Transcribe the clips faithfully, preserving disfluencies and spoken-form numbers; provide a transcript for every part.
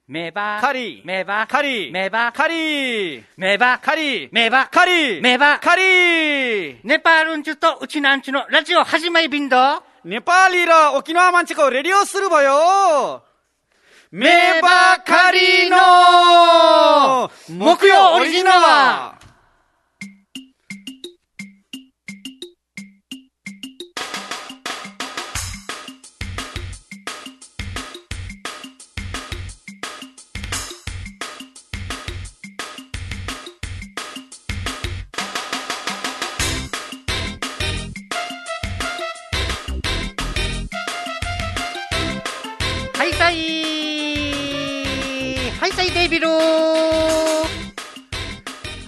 メバカリーメバカリーメバカリーメバカリーメバカリーメバカリーネパールンチュとうちなんちゅのラジオ始まりびんどネパーリーラ沖縄マンチコレディオするばよメバカリの木曜オリジナルはいさいはいさいデイビルはい、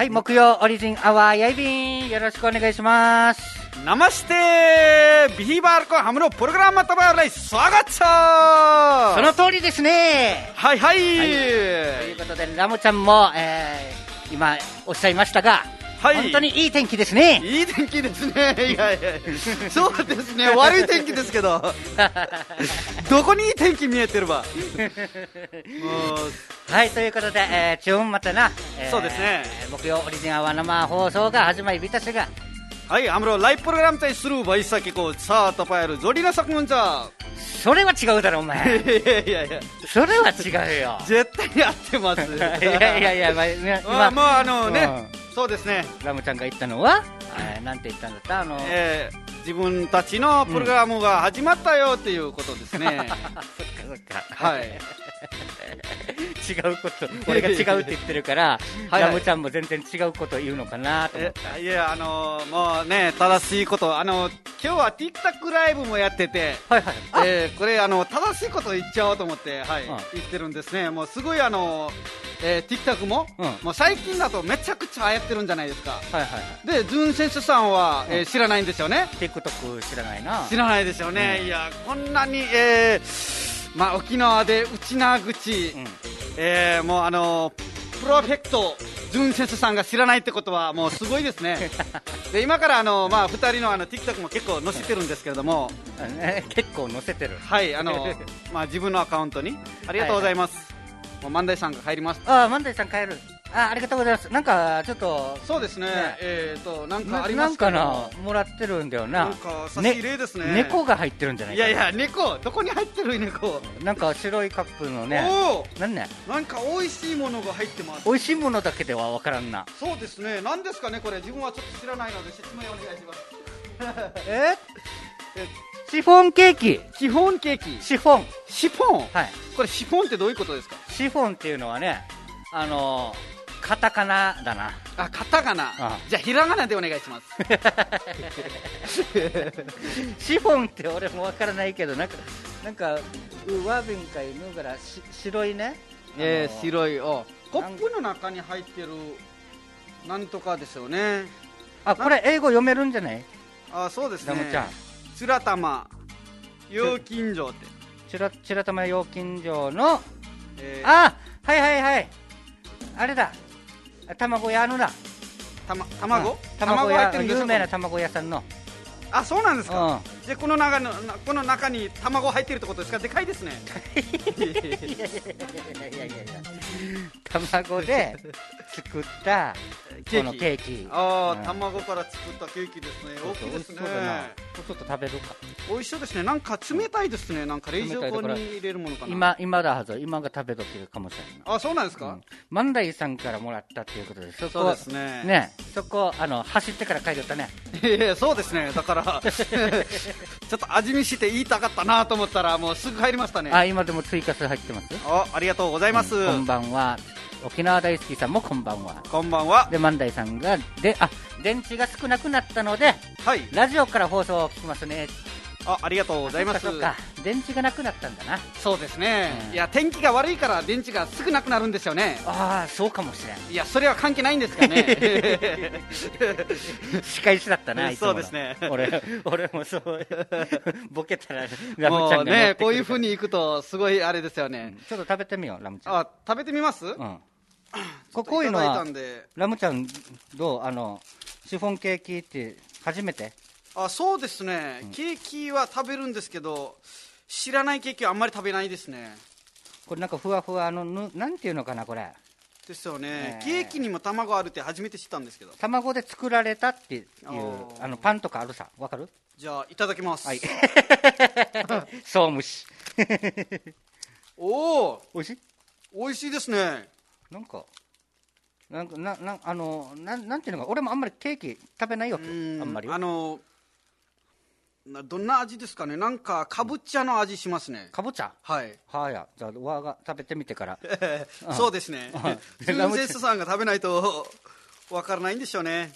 木曜オリジンアワーやいびんよろしくお願いします。 ナマステビヒバールコハムのプログラムタバーライスワガッチャその通りですね。 はいはい、はい、ということでラムちゃんも、えー、今おっしゃいましたが、はい、本当にいい天気ですね。 いい天気ですね。いやいやそうですね、悪い天気ですけどどこにいい天気見えてるばもうはい、ということで、えー、チューンまたな、えー、 そうですね、 木曜オリジナルは生放送が始まりびたしがはい、아무로ライブプログラム対するバイサキコさあタパヤルゾリナサクムンチャそれは違うだろお前いやいやいやそれは違うよ絶対に合ってますいやいやいや、まあ、今まあ、まあ、あのね、うん、そうですね、 ラムちゃんが言ったのは、えー、なんて言ったんだったあの、 えー、自分たちのプログラムが始まったよっていうことですね、うん、そっかそっかはい違うこと俺が違うって言ってるからはい、はい、ラムちゃんも全然違うこと言うのかなと思ったいやあのー、もうね正しいことあのー、今日は TikTok ライブもやってて、はいはい、えー、これあの正しいこと言っちゃおうと思って、はい、うん、言ってるんですね。もうすごいあのーえー、TikTok も、うん、もう最近だとめちゃくちゃ流行ってるんじゃないですか。はいはいはい、でズン選手さんは、うん、えー、知らないんですよね。 TikTok 知らないな知らないですよね、うん、いやこんなに、えーまあ、沖縄で内縄口、うん、えー、もうあのー、プロフェクトズン選手さんが知らないってことはもうすごいですねで今からあの、まあ、ふたりのあの TikTok も結構載せてるんですけれども結構載せてるはいあの、まあ、自分のアカウントにありがとうございます、はいはい、もう万代さんが帰ります。 ああ万代さん帰るあ, ありがとうございます。なんかちょっとそうですね、ねえーとなんかありますかな、なんかなもらってるんだよな。 なんか差し入れですね。 ね猫が入ってるんじゃないかな。 いやいや猫どこに入ってる猫なんか白いカップのねおなんねなんか美味しいものが入ってます。 美味しいものだけではわからんな。 そうですね何ですかねこれ自分はちょっと知らないので説明お願いしますええシフォンケーキシフォンケーキシフォンシフォンはいこれシフォンってどういうことですか。 シフォンっていうのはねあのーカタカナだなあカタカナああじゃあひらがなでお願いしますシフォンって俺もわからないけどなんかなんかウワビンかいぬがらし白いねえー、白いおコップの中に入ってるなんとかですよね。 あこれ英語読めるんじゃない。 あそうですねラムちゃんつらたま陽金城ってちらちらたま陽金城の、えー、あはいはいはいあれだ卵屋のだた、ま、卵、うん、 卵屋有名な卵屋さんのあそうなんですか、うん、でこの中のこの中に卵入ってるってことですか。でかいですねいやいやいやいやいやいや卵で作ったこのケーキああ、うん、卵から作ったケーキですね。大きいですね。 ちょっと食べるか。 美味しそうですね。なんか冷たいですね。なんか冷蔵庫に入れるものかな。 今今だはず今が食べ時かもしれない。 あそうなんですか、うん、 万代さんからもらったっていうことでそこそうですねねそこあの走ってから帰りよったねいやいやそうですねだからちょっと味見して言いたかったなと思ったらもうすぐ帰りましたね。 あ今でも追加数入ってます。 あありがとうございます、 うん、こんばんは。沖縄大好きさんもこんばんは。 こんばんは。 で万代さんがであ電池が少なくなったので、はい、ラジオから放送を聞きますね。 あありがとうございます。 そうかそうか電池がなくなったんだな。 そうですね、うん、いや天気が悪いから電池がすぐなくなるんですよね。 ああそうかもしれん。 いやそれは関係ないんですかね仕返しだったな。 そうですね俺俺もそうボケたらラムちゃんがもうねこういう風にいくとすごいあれですよね、 うん、ちょっと食べてみようラムちゃん。 あ食べてみます、 うんここういうのはラムちゃんどうあのシフォンケーキって初めて。 あそうですね、うん、ケーキは食べるんですけど知らないケーキはあんまり食べないですね。 これなんかふわふわのぬ、なんていうのかな、これ。 ですよね、 えーケーキにも卵あるって初めて知ったんですけど。 卵で作られたっていうあーあのパンとかあるさ、わかる？ じゃあいただきます。 はいそうむしおお、 おいしい？ 美味しいですね。 なんかなんかななあのななんていうのか、俺もあんまりケーキ食べないよ、あうんんまり。 あのなどんな味ですかね。なんかかぼちゃの味しますね。 かぼちゃ。 はいはや、じゃあわが食べてみてからそうですね。ジュンセスさんが食べないとわからないんでしょうね。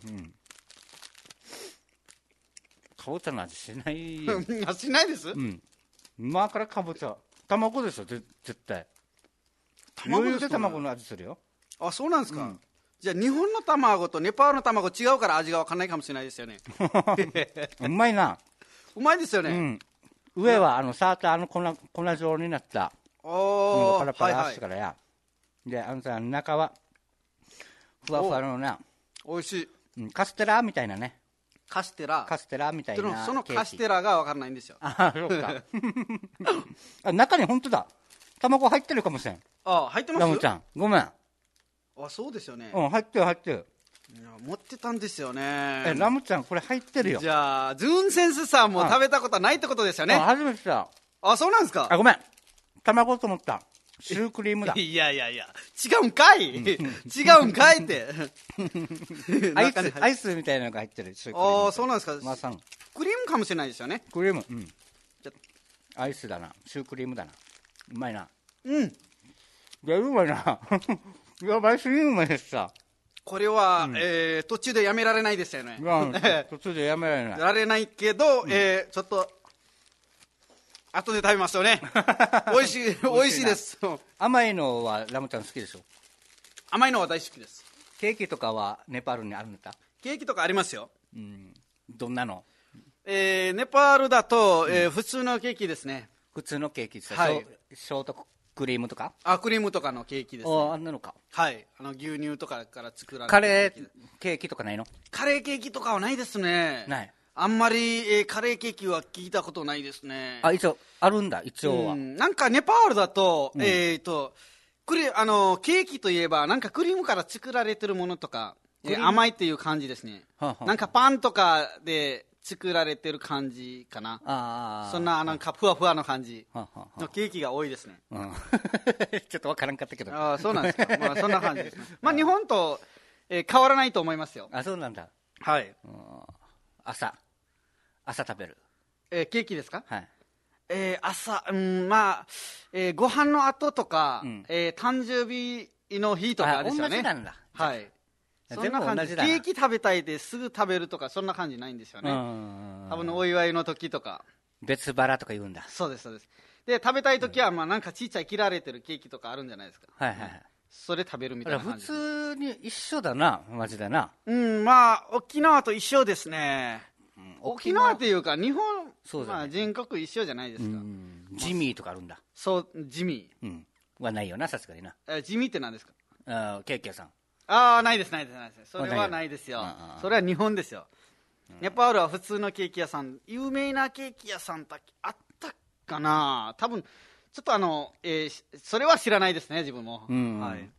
かぼちゃの味しないよしないです。 うん今からかぼちゃ卵ですよ、ぜ絶対。 卵余裕で卵の味するよ。 あ、そうなんですか。 うんじゃあ日本の卵とネパールの卵違うから味がわかんないかもしれないですよね。 うまいな。 うまいですよね。 うん上はあのサーターの粉粉状になったおお、 パラパラはいはい。 してからや、であのさ中はふわふわのな、 美味しい。 うんカステラみたいなね。 カステラ。 カステラみたいでもなそのカステララがわからないんですよ。 あそうかあ中に本当だ卵入ってるかもしれん。 あ、入ってます。 ラムちゃんごめん。 あ、そうですよね。 うん入ってる入ってる。 いや持ってたんですよね。 えラムちゃんこれ入ってるよ。 じゃあズンセンスさんも食べたことはないってことですよね。 うん初めてだ。 あ、そうなんですか。 あごめん卵と思った。シュークリームだ。 いやいやいや、違うんかい。違うんかいってアイ中に入っスアイスみたいなのが入ってる。シュークリーム。 ああ、そうなんですか。 まさんクリームかもしれないですよね。 クリームうんじゃアイスだな。シュークリームだな。うまいな。 うん。 いやうまいな。いやバイスリームうまいですさ。 これは、えー途中でやめられないですよね。 いや途中でやめられない。 やられないけど、えーちょっと後で食べますよね。美味しい美味しいです。 甘いのはラムちゃん好きでしょ。 甘いのは大好きです。 ケーキとかはネパールにあるんだ。 ケーキとかありますよ。 うんどんなの？ えーネパールだと、えー普通のケーキですね。 普通のケーキってさ、 はいショショートクリームとか？ あ、クリームとかのケーキですね。 ああんなのか。 はい、あの牛乳とかから作られたカレケーキーケーキとかないの？ カレーケーキとかはないですね。 ない。 あんまり、えーカレーケーキは聞いたことないですね。 あ一応あるんだ一応は。 うんなんかネパールだと、 うんえーとクリあのケーキといえばなんかクリームから作られてるものとか、えー甘いっていう感じですね。 はあはあなんかパンとかで作られてる感じかな。 ああそんななんかふわふわの感じはあはあのケーキが多いですね。 うんちょっとわからんかったけど。 ああ、そうなんですか。まあそんな感じですね。まあ日本と、えー変わらないと思いますよ。 あそうなんだ。 はい。 朝朝食べる。 えーケーキですか？ はい。 えー朝、うんまあ、えーご飯の後とか、 うんえー誕生日の日とかあですよね。 同じなんだ。 はい。そ全部んな感じ。ケ同じだなーキ食べたいですぐ食べるとかそんな感じないんですよね。 うん多分お祝いの時とか。 別腹とか言うんだ。 そうですそうです。で食べたい時はまあなんかちっちゃい切られてるケーキとかあるんじゃないですか。 はいはいはい。 それ食べるみたいな普感じ。 通に一緒だなマジだな。 うんまあ沖縄と一緒ですね。沖縄っていうか日本、 そうだねまあ全国一緒じゃないですか。 うんジミーとかあるんだ。 そう地味。 うんはないよなさすがにな。 え地味って何ですか？ あケーキ屋さん。 ああないですないですないです。それあないよはないですよああ。 それは日本ですよ。ネパールは普通のケーキ屋さん、有名なケーキ屋さんだけあったかな。多分ちょっとあの、えーしそれは知らないですね自分も。 うんはい。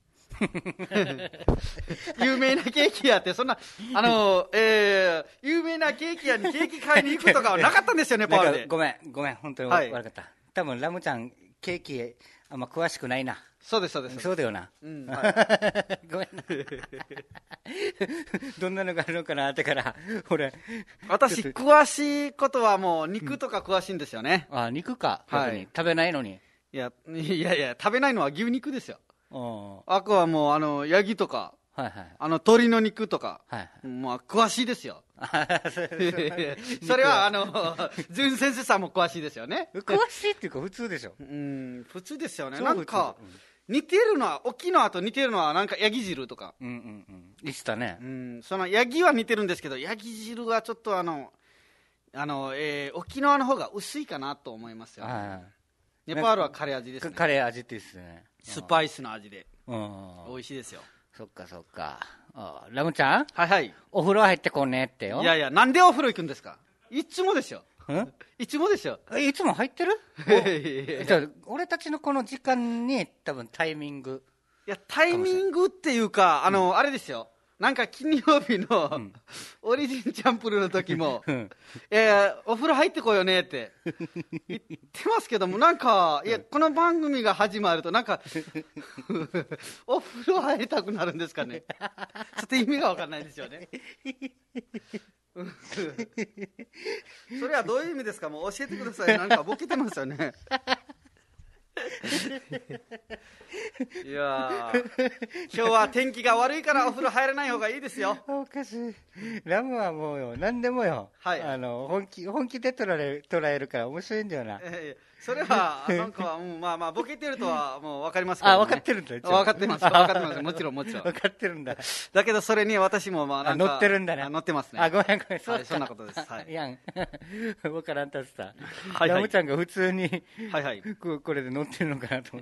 有名なケーキ屋ってそんなあの、えー有名なケーキ屋にケーキ買いに行くとかはなかったんですよネパールで。 なんかごめんごめん本当にはい悪かった。多分ラムちゃんケーキあんま詳しくないな。 そうですそうです。 そうだよな。 うんはいごめんな。どんなのがあるのかなってから俺私ちょっと詳しいことはもう肉とか詳しいんですよね。 あ肉かはい逆に食べないのに。 いやいやいや食べないのは牛肉ですよ。 うんはあとはもうあのヤギとかいはいあの鶏の肉とか、 はいまあ詳しいですよ。 はい。 それはあのズン先生さんも詳しいですよね。 詳しいっていうか普通でしょ。 うん普通ですよね。 超なんか普通似てるのは沖縄と似てるのはなんかヤギ汁とか。 うんうんうん言ってたねう。んそのヤギは似てるんですけどヤギ汁はちょっとあのあの、えー沖縄の方が薄いかなと思いますよ。 はネパールはカレー味ですね。 いカレー味っていいっすね。 スパイスの味でうん美味しいですよ。 そっかそっか。あラムちゃんはいはい。 お風呂入ってこんねってよ。 いやいやなんでお風呂行くんですか？いつもですよ。 いつもでしょ。 いつも入ってるじゃあ俺たちのこの時間に多分タイミング。 いや、タイミングっていうか、あの、うん、あれですよ。なんか金曜日の、うん、オリジンチャンプルーの時も、うん、いやいや、お風呂入ってこようねって言ってますけども、なんか、いや、この番組が始まると、なんか、お風呂入りたくなるんですかね。ちょっと意味がわかんないですよね。それはどういう意味ですか？もう教えてください。なんかボケてますよね。いや今日は天気が悪いからお風呂入らない方がいいですよ。 おかしい。ラムはもうよ、何でもよ、はい、あの本気本気で捉える捉えるから面白いんだよな。 えー、それはなんか、うん、まあまあボケてるとはもう分かりますけど、ね、 あ、分かってるんだ。 分かってます、分かってます、もちろんもちろん分かってるんだ。 だけどそれに私もまあなんか乗ってるんだね。 乗ってますね。 あ、ごめんごめん、そう、 はい、そんなことです。はい。 いやん、分からんとさ、はいはい、ラムちゃんが普通に、はいはい、これで乗ってるのかなと思って。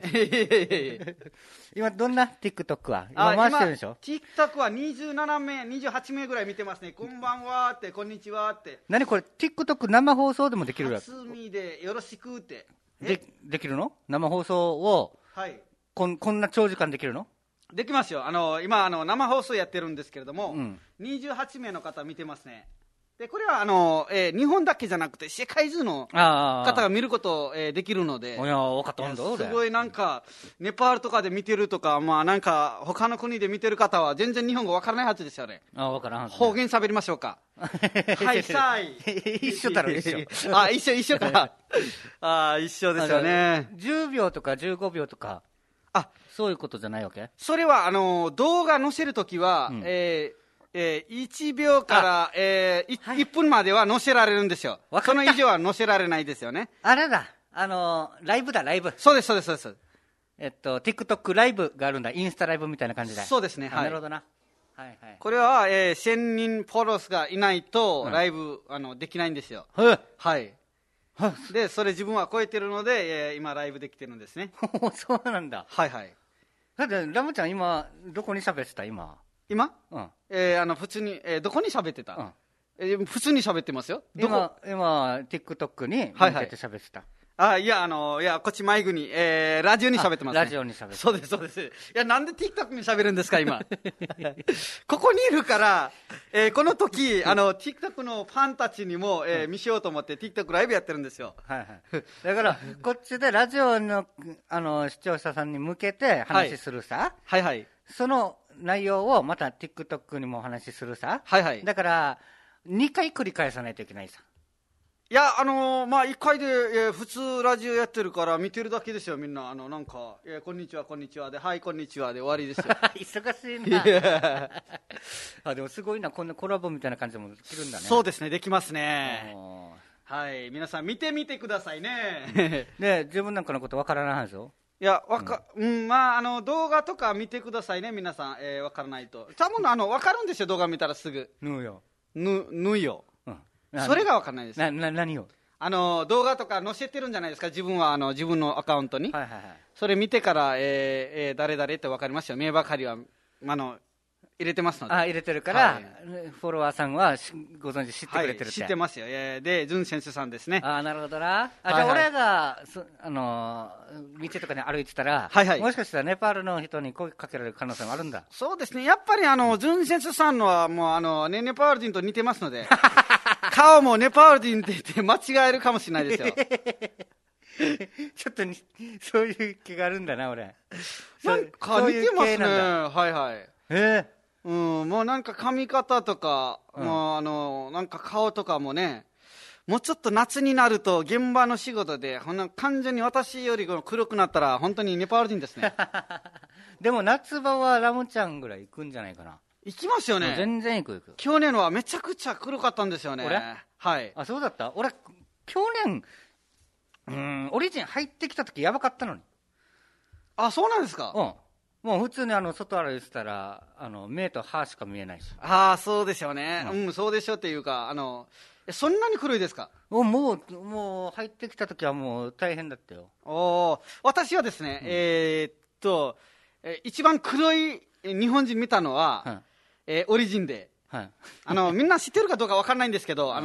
今どんな TikTok は今回してるでしょ。 TikTok はにじゅうななめいにじゅうはちめいぐらい見てますね。こんばんはって、こんにちはって。 何これ TikTok 生放送でもできるやつ。 初見でよろしくってでできるの？生放送を、はい、こんこんな長時間できるの？ できますよ。あの今あの生放送やってるんですけれども、うん、にじゅうはちめいの方見てますね。でこれはあの、えー、日本だけじゃなくて世界中の方が見ること、えー、できるので、 いや分かったんだ。 すごいなんかネパールとかで見てるとか、まあ、なんか他の国で見てる方は全然日本語分からないはずですよね。 あ、分からんはず、ね、 方言喋りましょうか。はいさい一緒だろ一緒。 あ、一緒一緒か。あ、一緒ですよね。 じゅうびょうとかじゅうごびょうとか、あ、そういうことじゃないわけ？ それはあの動画載せるときは、うん、えーえー、いちびょうから、えーはい、いっぷんまでは載せられるんですよ。その以上は載せられないですよね。 あれだ、あのー、ライブだ、ライブ。 そうです、そうです、そうです。 えっと、TikTok ライブがあるんだ、インスタライブみたいな感じで。 そうですね、はい。 なるほどな。はいはい、 これは、えー、せんにんフォロースがいないと、うん、ライブあのできないんですよ。 はい。 はい。で、それ自分は超えてるので、えー、今、ライブできてるんですね。 そうなんだ。 はいはい。 だって、ラムちゃん、今、どこに喋ってた、今。 今、 うん、 えー、あの普通に、えー、どこに喋ってた、うんえー、普通に喋ってますよ。 どこ今、今 TikTok に向けて喋ってた、 はいはい、あいや、あのいやこっちマイクに、えー、ラジオに喋ってます、ね、 ラジオに喋ってそうです、そうです。いや、なんで TikTok に喋るんですか、今。ここにいるから、えー、この時あの TikTok のファンたちにも、えー、見せようと思って TikTok ライブやってるんですよ。 はいはい、だからこっちでラジオ の, あの視聴者さんに向けて話するさ、 はい、はいはいその内容をまた TikTok にもお話しするさ、 はいはい、 だからにかい繰り返さないといけないさ。 いや、あのー、まあいっかいで、えー、普通ラジオやってるから見てるだけですよ、みんな。あのなんか、えー、こんにちはこんにちはで、はいこんにちはで終わりですよ。 忙しいな。あ、でもすごいな、こんなコラボみたいな感じでもできるんだね。 そうですね、できますね。はい、皆さん見てみてくださいね。 で、自分なんかのことわからないでしょ。 いや、わか、うん、うん、まあ、あの、動画とか見てくださいね、皆さん、えー、わからないと。多分、あの、わかるんですよ、動画見たらすぐ。 ぬよ。 ぬ、ぬよ。うん。それがわからないです。 な、な、何をあの、動画とか載せてるんじゃないですか、自分は、あの、自分のアカウントに。 はいはいはい。 それ見てから、えー、えー、誰々ってわかりますよ。名ばかりは、あの、入れてますので。 あ、入れてるから、はい、フォロワーさんはご存知知ってくれてるって、はい、 知ってますよ。えー、で、ズン先生さんですね。 あ、なるほどな。あ、じゃあ俺が、あのー、道とかに歩いてたら、 はいはい、 もしかしたらネパールの人に声かけられる可能性もあるんだ。 そうですね。やっぱりあの、ズン先生さんのはもうあの、ね、ネパール人と似てますので、顔もネパール人って言って間違えるかもしれないですよ。 ちょっとにそういう気があるんだな、俺。 なんか似てますね。はいはい。 えーうん、もうなんか髪型とか、うん、もうあのなんか顔とかもね、もうちょっと夏になると現場の仕事でほんな完全に私より黒くなったら本当にネパール人ですね。 でも夏場はラムちゃんぐらい行くんじゃないかな。 行きますよね。 全然行く行く。 去年はめちゃくちゃ黒かったんですよね。 俺はい。 あ、そうだった。俺去年うんオリジン入ってきた時やばかったのに。 あ、そうなんですか。 うん、もう普通にあの外歩いてたらあの目と歯しか見えないし。 ああ、そうでしょうね、うん、うん、そうでしょうっていうか、あのそんなに黒いですか。 もうもう入ってきた時はもう大変だったよ。 お、私はですね、うん、えー、っと一番黒い日本人見たのは、はい、えー、オリジンで、はい、あのみんな知ってるかどうか分かんないんですけど、あの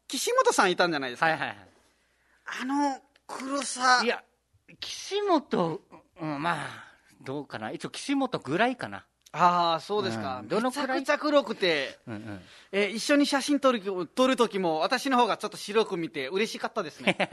岸本さんいたんじゃないですか。 はいはいはい。 あの黒さ。 いや、岸本、うん、まあ、どうかな。一応岸本ぐらいかな。 ああ、そうですか。うん、どのくらいめちゃくちゃ黒くて、うんうん、えー、一緒に写真撮る撮る時も私の方がちょっと白く見て嬉しかったですね。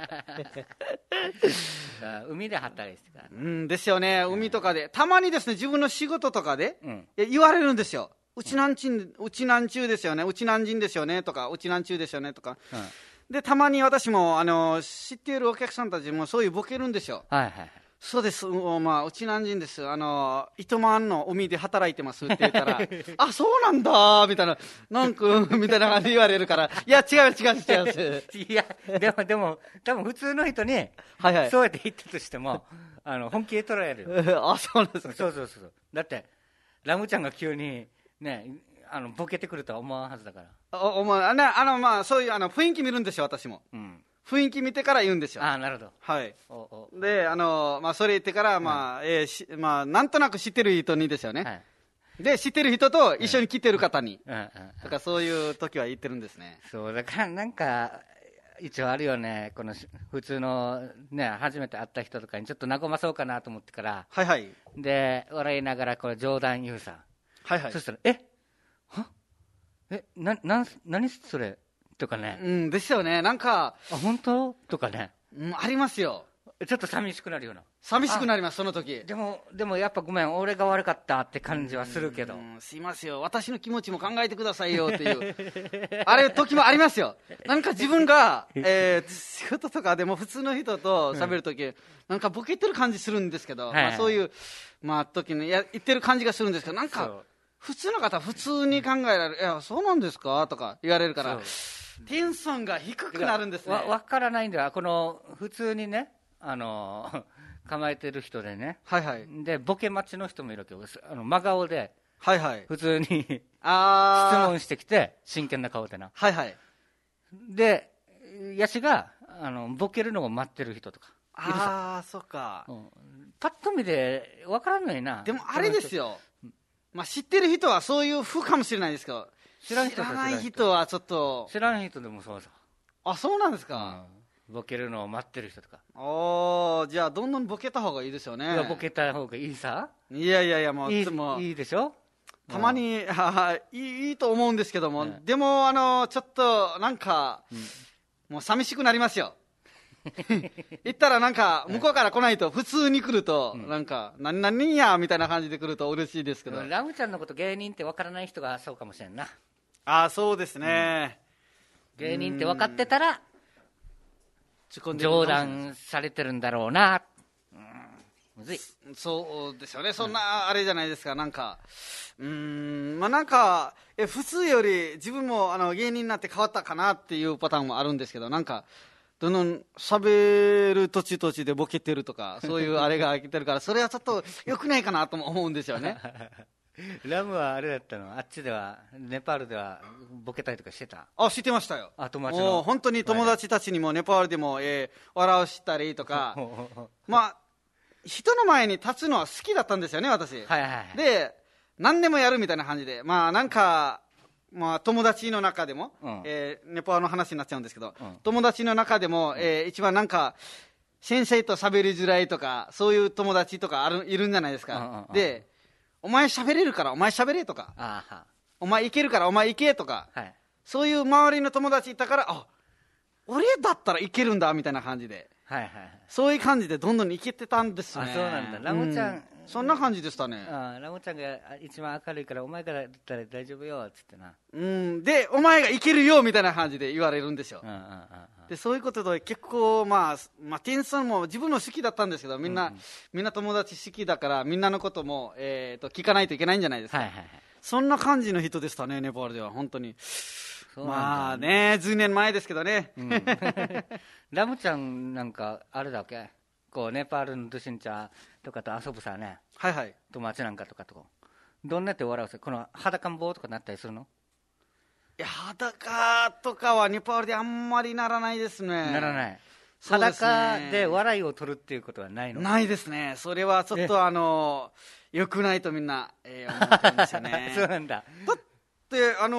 海で働いてたから、 うんですよね。海とかでたまにですね、自分の仕事とかで、うん、言われるんですよ。うちなんちん、うちなんちゅうですよね、うちなんじんですよねとか、うちなんちゅうですよねとか、うん、でたまに私もあの知っているお客さんたちもそういうボケるんですよ。 はいはい。 そうです、まあ、うちなんじんです、あの糸満の海で働いてますって言ったら、あ、そうなんだみたいな、なんかみたいな感じで言われるから、いや、違う違う違ういや、でも、でも、多分普通の人に、はいはい、そうやって言ったとしても、あの本気で捉える。 あ、そうなんですか。 そうそうそう。だって、ラムちゃんが急に、ね、あのボケてくるとは思わんはずだから。 おお前あの、あのまあ、そういうあの雰囲気見るんですよ、私も。うん、雰囲気見てから言うんですよ。 ああ、なるほど。 はい。おおで、あの、まあ、それ言ってから、まあ、はい、えー、し、まあ、なんとなく知ってる人にですよね。はい、で、知ってる人と一緒に来てる方に。うんうんうん、だからそういう時は言ってるんですね。 そう、だからなんか、一応あるよね、この普通のね、初めて会った人とかにちょっと和まそうかなと思ってから。 はいはい。 で、笑いながらこれ冗談言うさ。 はいはい。 そしたら、えはえ、な、な、何それとかね。 うん、ですよね。なんか。 あ、本当とかね。 うん、ありますよ。 ちょっと寂しくなるような。 寂しくなります、その時。 でも、でもやっぱごめん、俺が悪かったって感じはするけど。 すいませんよ、私の気持ちも考えてくださいよっていう。あれ、時もありますよ。なんか自分が、えー、仕事とかでも普通の人と喋る時、うん、なんかボケてる感じするんですけど、はいはい、まあ、そういう、まあ、時にや言ってる感じがするんですけど、なんか、普通の方、普通に考えられる、いや、そうなんですかとか言われるから、テンションが低くなるんですね。 わ分からないんだよ、この普通にね、あの構えてる人でね、 はいはい、 でボケ待ちの人もいるわけど、あの真顔で、 はいはい、 普通にあ質問してきて、真剣な顔でな、 はいはい、 で、やしがあのボケるのを待ってる人とか、 ああ、そっか、 うん、パッと見で分からんのにな。 でもあれですよ、まあ、知ってる人はそういう風かもしれないですけど、知らない人はちょっと、 知らない人でもそうさ。 あ、そうなんですか。 うん、ボケるのを待ってる人とか。 おー、じゃあどんどんボケた方がいいですよね。 いや、ボケた方がいいさ。 いやいやいや、もういい、 いつもいいでしょ。 たまに、は、いい、いいと思うんですけども、うん、でもあのちょっとなんか、うん、もう寂しくなりますよ。行ったらなんか向こうから来ないと、普通に来ると、うん、なんか何々やみたいな感じで来ると嬉しいですけど、 ラムちゃんのこと芸人って分からない人がそうかもしれんな。 ああ、そうですね、 うん、芸人って分かってたら冗談されてるんだろうな、うん、むずい。 そうですよね、そんなあれじゃないですか。なんかうーん、まあなんかえ普通より自分もあの芸人になって変わったかなっていうパターンもあるんですけど、なんかどんどん喋る土地土地でボケてるとか、そういうあれが来てるから、それはちょっと良くないかなとも思うんですよね。 ラムはあれだったの、あっちでは、ネパールではボケたりとかしてた？ あ、してましたよ。 あ、友達の。もう本当に友達たちにもネパールでも、えー、笑わしたりとか、まあ、人の前に立つのは好きだったんですよね、私。 はいはいはい、 で、何でもやるみたいな感じで、まあなんか、まあ、友達の中でも、うん、えー、ネパールの話になっちゃうんですけど、うん、友達の中でも、えー、一番なんか先生と喋りづらいとか、そういう友達とかあるいるんじゃないですか、うんうんうん、で、お前喋れるからお前喋れとか、あは、お前いけるからお前いけとか、はい、そういう周りの友達いたから、あ、俺だったらいけるんだみたいな感じで、はいはい、そういう感じでどんどんいけてたんですね。 あ、そうなんだ。ラムちゃん、うん、 そんな感じでしたね。 あ、ラムちゃんが一番明るいからお前からだったら大丈夫よっつってな、 うん、でお前がいけるよみたいな感じで言われるんですよ、うんうんうんうん、でそういうことで結構、まあまあ、テンションも自分の好きだったんですけど、みんな、うんうん、みんな友達好きだからみんなのことも、えー、と聞かないといけないんじゃないですか、はいはいはい、そんな感じの人でしたね、ネパールでは。本当にまあね、じゅうねんまえですけどね、うん、 ラムちゃんなんかあれだっけ、こうネパールのドゥシンチャーとかと遊ぶさね、 はいはい、 友達なんかとかとどんなって笑うせ、この裸ん坊とかなったりするの？ いや、裸とかはネパールであんまりならないですね。 ならない。裸で笑いを取るっていうことはないの？ ないですね。それはちょっとあの良くないとみんな、えー、思ってるんですよね。 そうなんだ。 だってあの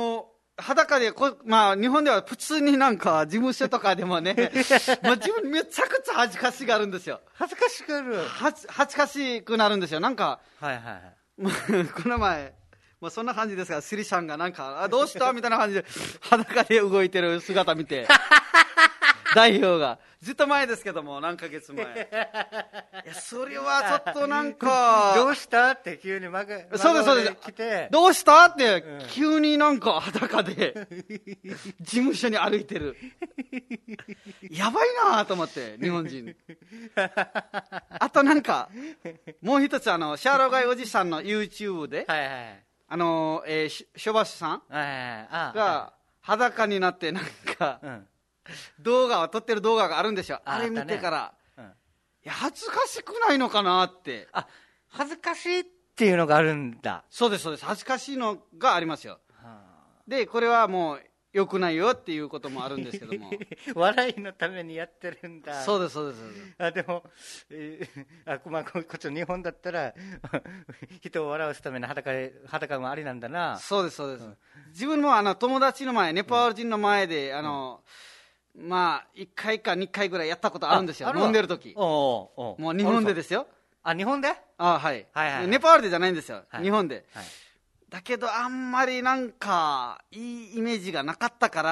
裸でこ、まあ、日本では普通になんか事務所とかでもね、もう自分めちゃくちゃ恥ずかしがるんですよ。 恥ずかしがる恥ずかしくなるんですよ。なんか、 はいはいはい。 この前、まあ、そんな感じですが、スリさんがなんか、あ、どうしたみたいな感じで、裸で動いてる姿見て、代表が。ずっと前ですけども、何ヶ月前。いや、それはちょっとなんか。 どうしたって急にまが、 そうです、そうです。来て。どうしたって、急になんか裸で、事務所に歩いてる。やばいなと思って、日本人。あとなんか、もう一つ、あの、シャーロガイおじさんの YouTube で、 はいはい、 あの、えー、ショバシさんが裸になってなんか、うん動画を撮ってる動画があるんですよ。あれ見てから、ねうん、いや恥ずかしくないのかなって。 あ、恥ずかしいっていうのがあるんだ。 そうですそうです。恥ずかしいのがありますよ。はあ、でこれはもう良くないよっていうこともあるんですけども笑いのためにやってるんだ。 そうですそうです。 あでも、えー、あまあ、こっちの日本だったら人を笑わすための 裸, 裸もありなんだな。 そうですそうです、うん、自分もあの友達の前、ネパール人の前で、うん、あのまあいっかいかにかいぐらいやったことあるんですよ。飲んでる時。おおおもう日本でですよ。 あ、日本で？ あ、はい、はいはいはい、ネパールでじゃないんですよ、はい、日本で、はい、だけどあんまりなんかいいイメージがなかったから、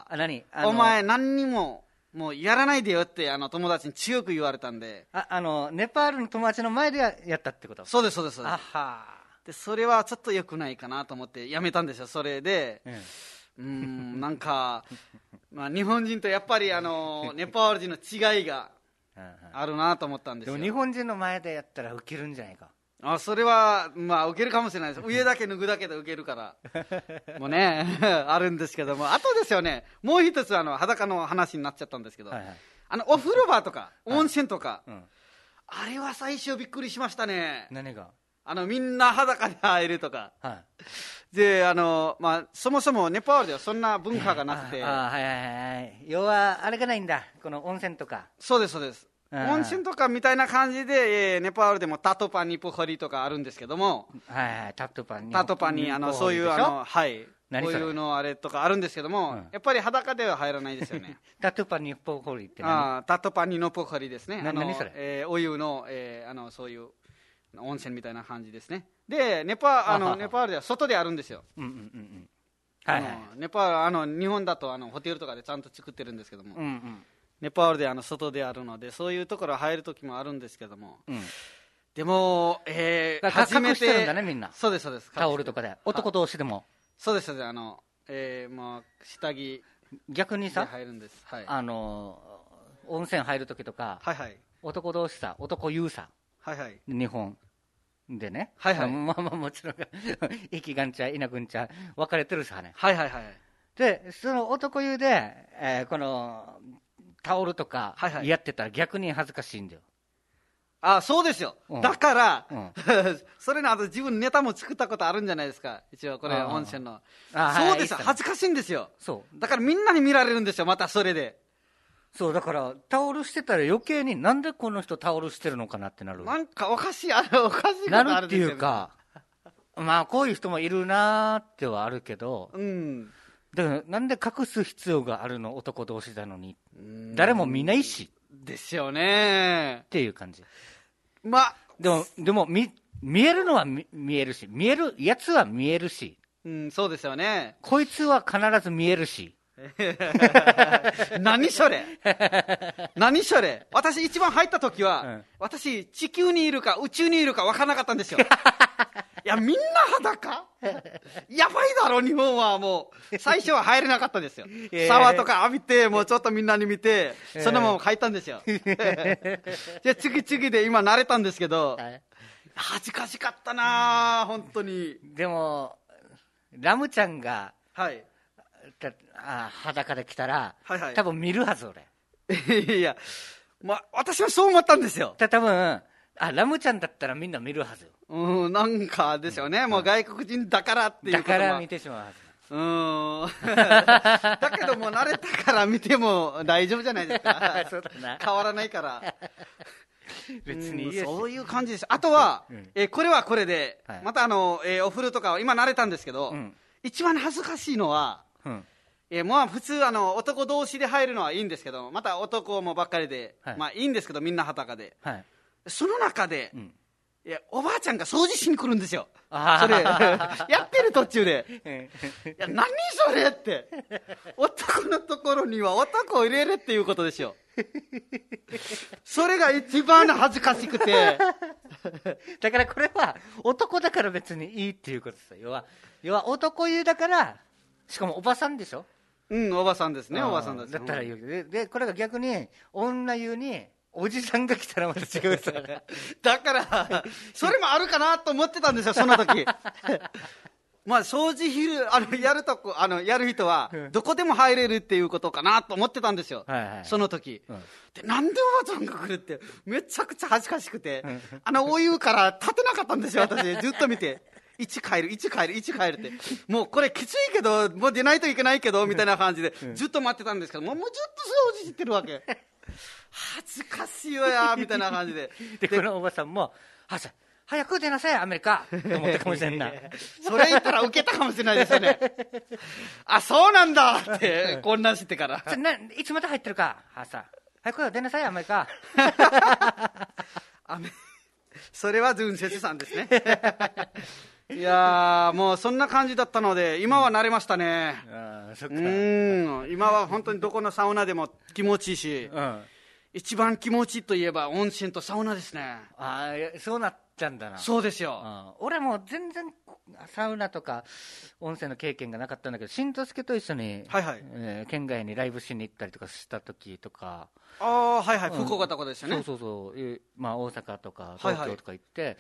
あ、何？ お前何にももうやらないでよってあの友達に強く言われたんで。 あ、あのネパールの友達の前でやったってこと？ そうですそうです。 あはでそれはちょっと良くないかなと思ってやめたんですよ。それで、うんうーんなんか、まあ、日本人とやっぱりあのネパール人の違いがあるなと思ったんですよ。 でも日本人の前でやったらウケるんじゃないか。 あ、それはまあウケるかもしれないです。上だけ脱ぐだけでウケるからもうねあるんですけども、あとですよね、もう一つあの裸の話になっちゃったんですけど、はいはい、あのお風呂場とか温泉とか、はいうん、あれは最初びっくりしましたね。 何が？ あのみんな裸で入るとか、はい、であの、まあ、そもそもネパールではそんな文化がなくて、 ああ、はいはいはい、要はあれがないんだ、この温泉とか。 そうですそうです、温泉とかみたいな感じで、えー、ネパールでもタトパニポホリとかあるんですけども、 はいはい、タトパニタトパニあのそういうあの、はい、こういうのあれとかあるんですけども、うん、やっぱり裸では入らないですよねタトパニポホリって何？ あタトパニのポホリですね。 あの何それ？ えー、お湯の、えー、あのそういう温泉みたいな感じですね。でネパあのネパールでは外であるんですよ。うんうんうんうん、はいはい、あのネパールあの日本だとあのホテルとかでちゃんと作ってるんですけども、うんうん、ネパールであの外であるのでそういうところ入る時もあるんですけども、うん、でも、えー、初めて隠してるんだねみんな。 そうですそうです。 タオルとかで男同士でも。 そうですそうです。あの、えー、もう下着逆にさ入るんです、はい、 あの温泉入る時とか、はいはい、男同士さ男湯さ、はいはい、日本でね、はいはい、まあまあもちろん生きがんちゃいなくんちゃ分かれてるさね。 はいはいはい。でその男湯で、えー、このタオルとかやってたら逆に恥ずかしいんだよ。 あ、そうですよ、うん、だから、うん、それのあと自分ネタも作ったことあるんじゃないですか、一応これ温泉の。そうですよ、恥ずかしいんですよ。そうだからみんなに見られるんですよ、またそれで。 そうだからタオルしてたら余計になんでこの人タオルしてるのかなってなる。 なんかおかしい、あれおかしいことあるんですよ、ね、 なるっていうかまあこういう人もいるなーってはあるけど、うん、だからなんで隠す必要があるの、男同士なのに誰も見ないしですよねっていう感じ。 まあでもでも 見, 見えるのは 見, 見えるし見えるやつは見えるし、 うん、そうですよね。 こいつは必ず見えるし何それ何それ。私一番入った時は、うん、私地球にいるか宇宙にいるか分からなかったんですよいやみんな裸やばいだろ日本は。もう最初は入れなかったですよシャワーとか浴びてもうちょっとみんなに見てそのまま帰ったんですよで次々で今慣れたんですけど、はい、恥ずかしかったな本当に。 でもラムちゃんが、 はいあ裸で来たら、はいはい、多分見るはず俺いや、ま、私はそう思ったんですよ。 多分あラムちゃんだったらみんな見るはずよ。 うん、なんかですよね、うん、もう外国人だからっていうことだから見てしまうはず。 うーんだけどもう慣れたから見ても大丈夫じゃないですかそうだな、変わらないから別にいいです、 そういう感じです。あとは、うん、えこれはこれで、はい、またあの、えー、お風呂とかは今慣れたんですけど、うん、一番恥ずかしいのはうん、えまあ普通あの男同士で入るのはいいんですけど、また男もばっかりで、はい、まあいいんですけど、みんな裸で、はい、その中で、うん、いやおばあちゃんが掃除しに来るんですよ。それやってる途中でいや何それって男のところには男を入れるっていうことですよ。それが一番恥ずかしくてだからこれは男だから別にいいっていうことですよ。要は要は男湯だから、しかもおばさんでしょ。 うんおばさんですね。おばさんです。 だったら言うで、でこれが逆に女湯におじさんが来たらまた違うだからそれもあるかなと思ってたんですよ、その時まあ掃除ヒルあのやるとこあのやる人はどこでも入れるっていうことかなと思ってたんですよ、はいはい、その時、うん、でなんでおばちゃんが来るってめちゃくちゃ恥ずかしくてあのお湯から立てなかったんですよ、私ずっと見ていち帰るいち帰るいち帰るってもうこれきついけどもう出ないといけないけどみたいな感じでずっと待ってたんですけど、もうずっと掃除してるわけ恥ずかしいわやみたいな感じででこのおばさんもはさ早く出なさいアメリカって思ったかもしれんなそれ言ったら受けたかもしれないですよねあそうなんだってこんなん知ってからないつまで入ってるかはさ早く出なさいアメリカアメそれはズンセスさんですねいやもうそんな感じだったので今は慣れましたね、うん、あそっかうん今は本当にどこのサウナでも気持ちいいし、うん一番気持ちいいといえば温泉とサウナですね。 ああそうなっちゃうんだな。 そうですよ、 うん、俺も全然サウナとか温泉の経験がなかったんだけど、しんとすけと一緒に、はいはいえー、県外にライブしに行ったりとかした時とかああはいはい、うん、福岡とかですよね。 そうそうそう、まあ、大阪とか東京とか行って、はいはい、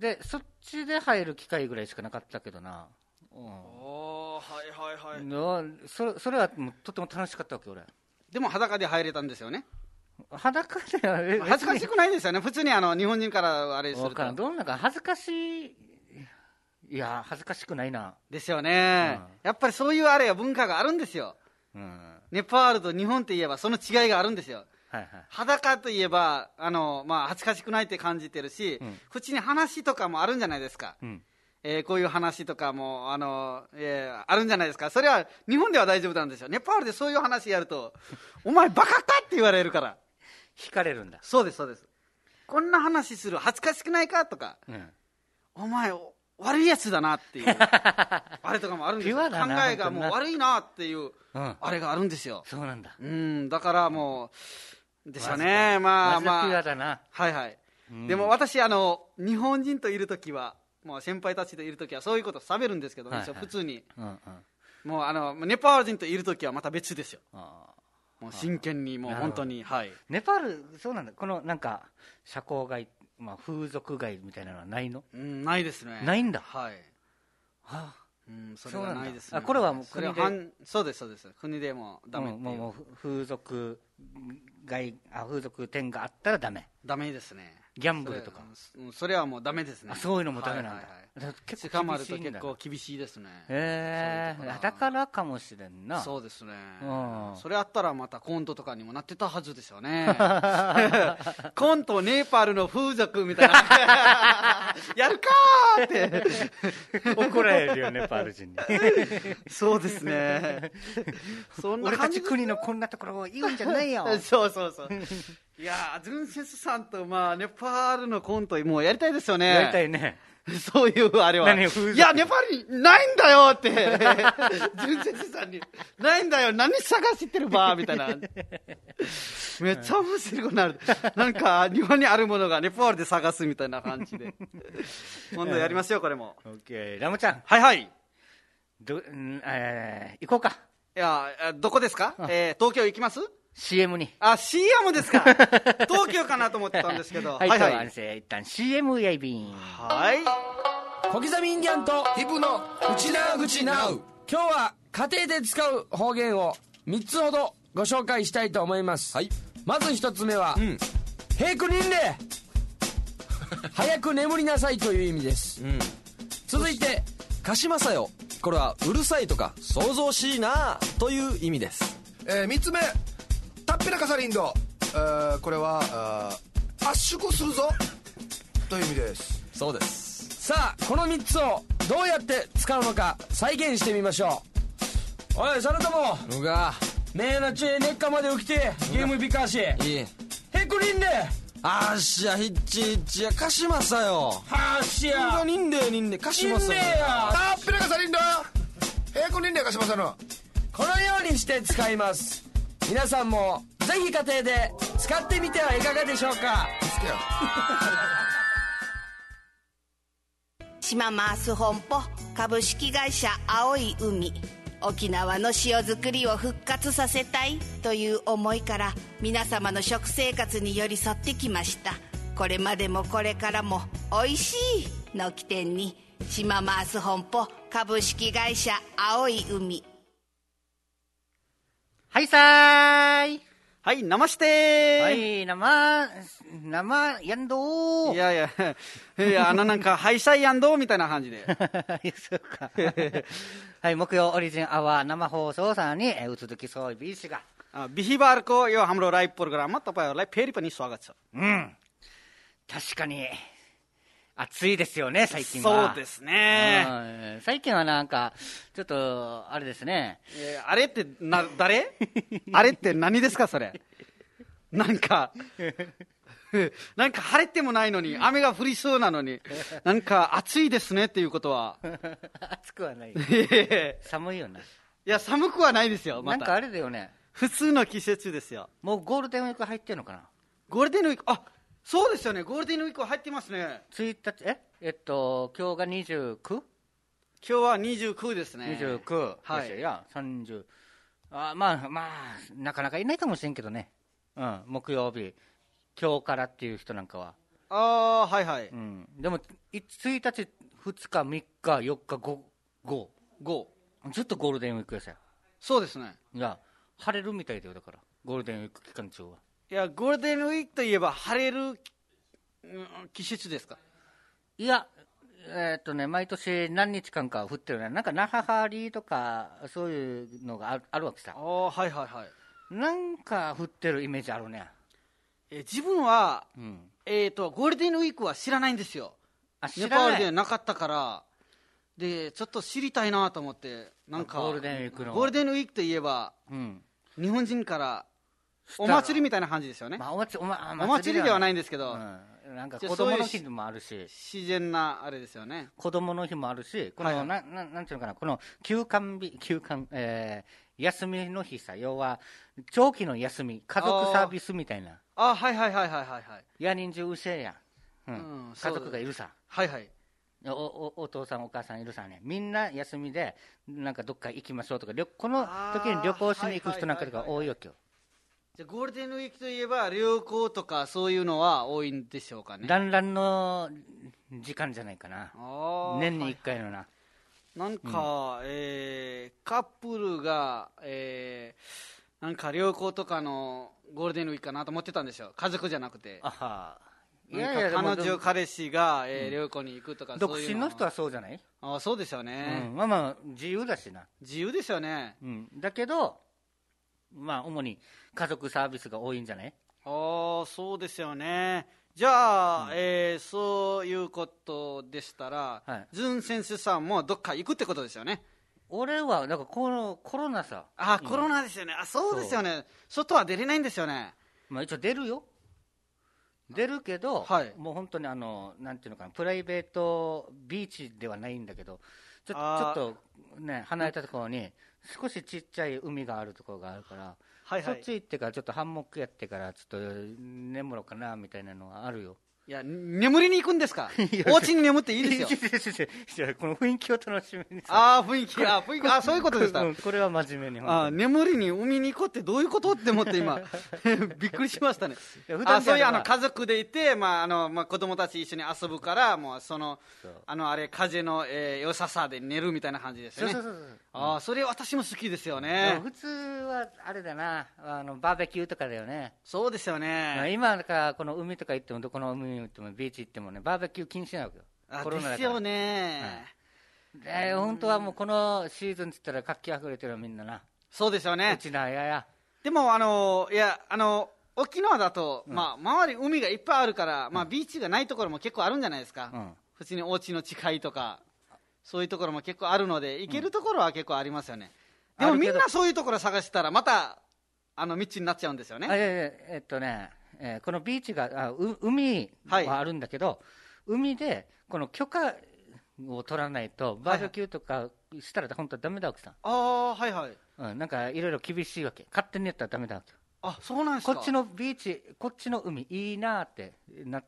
でそっちで入る機会ぐらいしかなかったけどな、うん、 おはいはいはい、 そ, それはもうとても楽しかったわけ俺。 でも裸で入れたんですよね。 裸では恥ずかしくないですよね。普通にあの日本人からあれするとどんなか恥ずかしい、いや恥ずかしくないなですよね、うん、やっぱりそういうあれや文化があるんですよ、うん、ネパールと日本といえばその違いがあるんですよ、はいはい、裸といえばあの、まあ、恥ずかしくないって感じてるし、うん、口に話とかもあるんじゃないですか、うんえー、こういう話とかもあの、えー、あるんじゃないですか。それは日本では大丈夫なんですよ。ネパールでそういう話やるとお前バカかって言われるから引かれるんだ。 そうですそうです。こんな話する恥ずかしくないかとか、うん、お前悪いやつだなっていうあれとかもあるんですよ。考えがもう悪いなっていう、うん、あれがあるんですよ。 そうなんだ。 うんだからもうでしょうね。まあまあピュアだな。 はいはい、うん、でも私あの日本人といるときはもう先輩たちといるときはそういうこと喋るんですけど、はいはい、普通に、うんうん、もうあのネパール人といるときはまた別ですよ。あもう真剣にもう本当に、はい、 ネパールそうなんだ。このなんか社交街、まあ、風俗街みたいなのはないの？ うん、ないですね。 ないんだ。 はい、はあ、うん、それはないですね。 あこれはもう国でそうですそうです。国でもダメっていう、 うん、もう風俗街あ風俗店があったらダメ。 ダメですね。 ギャンブルとかそ, れそれはもうダメですね。 あそういうのもダメなんだ、はいはいはい、結構厳しいんだ。結構厳しいですね。 へえー、だからかもしれんな。 そうですね、うん、それあったらまたコントとかにもなってたはずですよねコントネパールの風俗みたいなやるかーって怒られるよネパール人にそうですねそんな俺たち国のこんなところを言うんじゃないよそうそうそういやーズンセスさんと、まあ、ネパールのコントもうやりたいですよね。 やりたいね。 そういうあれは。いやネパールにないんだよってズンセスさんにないんだよ何探してるばみたいなめっちゃ面白くなるなんか日本にあるものがネパールで探すみたいな感じで今度やりましょうこれも。 オッケーラムちゃん。 はいはいど、えー、行こうか。 いやどこですか、えー、東京行きます？ シーエム に。 あ、シーエム ですか東京かなと思ってたんですけどはい、はいはい、一旦 シーエム やいびん。 はい小刻みインディアンとヒップの内縄口ナウ。今日は家庭で使う方言をみっつほどご紹介したいと思います、はい、まずひとつめは、うん、ヘイクニンレ早く眠りなさいという意味です、うん、続いてカシマサヨ。これはうるさいとか想像しいなという意味です、 えー、みっつめタッペラカサリンド、えー、これは圧縮するぞという意味です。 そうです。 さあこのみっつをどうやって使うのか再現してみましょう。 おい、それともぬがねえなちえ、根っかまで起きてゲームビカーしへくりんであっしゃ、ひっちひっちや、かしまさよ。 はっしゃ、 ぬがにんでにんでかしまさよ。 あっぴらかさりんだへくりんでかしまさの。 このようにして使います。皆さんもぜひ家庭で使ってみてはいかがでしょうか。 好きや島マース本舗株式会社青い海、沖縄の塩作りを復活させたいという思いから皆様の食生活に寄り添ってきました。これまでもこれからもおいしいの起点に島マース本舗株式会社青い海。 はいさーい。 はい、ナマしてー。 はい、生、生やんどー。 いやいや、いや、あのなんか、ハイサイやんどーみたいな感じで。 そうか。はい、木曜オリジンアワー生放送さんに、うつづきそういビーシが。 ビヒバールコ、よ、ハムロライプログラム、とぱよ、ライペリパにスワガツ。 うん。確かに、暑いですよね、最近は。 そうですね。 最近はなんか、ちょっと、あれですね。 えー、あれって、な、誰あれって何ですか、それ。なんか、なんか晴れてもないのに、雨が降りそうなのに、なんか暑いですねっていうことは。 暑くはない。寒いよな。いや、寒くはないですよ、また。 なんかあれだよね。 普通の季節ですよ。 もうゴールデンウィーク入ってんのかな。 ゴールデンウィーク、あ、そうですよね、ゴールデンウィーク入ってますね。 ついたち、ええっと、今日が にじゅうきゅう？ 今日はにじゅうきゅうですね。 にじゅうきゅうですよ、はい、いや、さんじゅう。あ、まあ、まあ、なかなかいないかもしれんけどね。うん、木曜日、今日からっていう人なんかは。 ああ、はいはい。 うん、でも、ついたち、ふつか、みっか、よっか、ご、ご、ご、ずっとゴールデンウィークやさ。 そうですね。 いや、晴れるみたいだよ、だから、ゴールデンウィーク期間中は。 いや、ゴールデンウィークといえば、晴れる、うん、季節ですか。 いや、えー、っとね、毎年何日間か降ってるね。なんか、那覇ハーリーとか、そういうのがある、あるわけさ。 ああ、はいはいはい。 なんか降ってるイメージあるね。 え自分は、うん、えーと、ゴールデンウィークは知らないんですよ。 あ、知らない。 ネパールでなかったから、で、ちょっと知りたいなと思って、なんか、 ゴールデンウィークの。 ゴールデンウィークといえば、うん、日本人から、お祭りみたいな感じですよね。 まあ、お祭り、おま、 お祭りではないんですけど、 うん、なんか子供の日もあるし、 自然なあれですよね。 子供の日もあるし、この、はいはい、な, な, なんていうのかな、この休館日、休館、えー、休みの日さ、要は長期の休み、家族サービスみたいな。 ああ、はいはいはいはいはいはい。 や人数うせえやん、うんうん、家族がいるさ。 はいはい。 お, お, お父さんお母さんいるさね、みんな休みでなんかどっか行きましょうとか、この時に旅行しに行く人なんかが多いわけよ。 じゃゴールデンウィークといえば旅行とかそういうのは多いんでしょうかね。 団らんの時間じゃないかな。年にいっかいのな、 はいはい、なんか、うん、えー、カップルが、えー、なんか旅行とかのゴールデンウィークかなと思ってたんですよ、家族じゃなくて。 あは、 いやいや、彼女彼氏が、えー、旅行に行くとか、うん、 独身の人はそうじゃない。 あ、そうですよね、 うん、まあまあ自由だしな。 自由ですよね、 うん、だけどまあ主に家族サービスが多いんじゃない。 ああ、そうですよね。じゃあ、うん、えー、そういうことでしたら、はい、ズン先生さんもどっか行くってことですよね。 俺はだからこのコロナさ。 あ、コロナですよね。あ、そうですよね。外は出れないんですよね。 まあ一応出るよ、出るけど、はい、もう本当にあのなんていうのかな、プライベートビーチではないんだけど、ちょ, ちょっとね離れたところに少しちっちゃい海があるところがあるから、はいはい、そっち行ってからちょっとハンモックやってからちょっと眠ろうかなみたいなのがあるよ。 いや、眠りに行くんですか。お家に眠っていいですよ。この雰囲気を楽しみに。 ああ、雰囲気、あ雰囲気、あ、そういうことでした。うん、 これは真面目に。 あ、眠りに海に行こうってどういうことって思って今びっくりしましたね。あ、そういうあの家族でいて、まああのまあ子供たち一緒に遊ぶから、もうそのあのあれ風の、えー、良ささで寝るみたいな感じですよね。そうそうそうそう。ああ、それ私も好きですよね。 普通はあれだな、あのバーベキューとかだよね。 そうですよね。 まあ、今だからこの海とか行ってもどこの海行ってもビーチ行ってもね、バーベキュー禁止なわけよ。 あ、コロナだからですよね、 はい、で本当はもうこのシーズンっつったら活気あふれてるみんなな。 そうですよね。 うちなやや。 でもあのいやあの沖縄だと、うん、まあ周り海がいっぱいあるから、まあビーチがないところも結構あるんじゃないですか。うん、普通にお家の近いとかそういうところも結構あるので行けるところは結構ありますよね。 でもみんなそういうところ探したらまたあの道になっちゃうんですよね。 あいやいやえっとね、えー、このビーチがあう海はあるんだけど、はい、海でこの許可を取らないとバーベキューとかしたら本当はダメだわけさ。 ああはいはい、 うん、なんかいろいろ厳しいわけ。勝手にやったらダメだわけ。 あそうなんですか。 こっちのビーチこっちの海いいなってなって、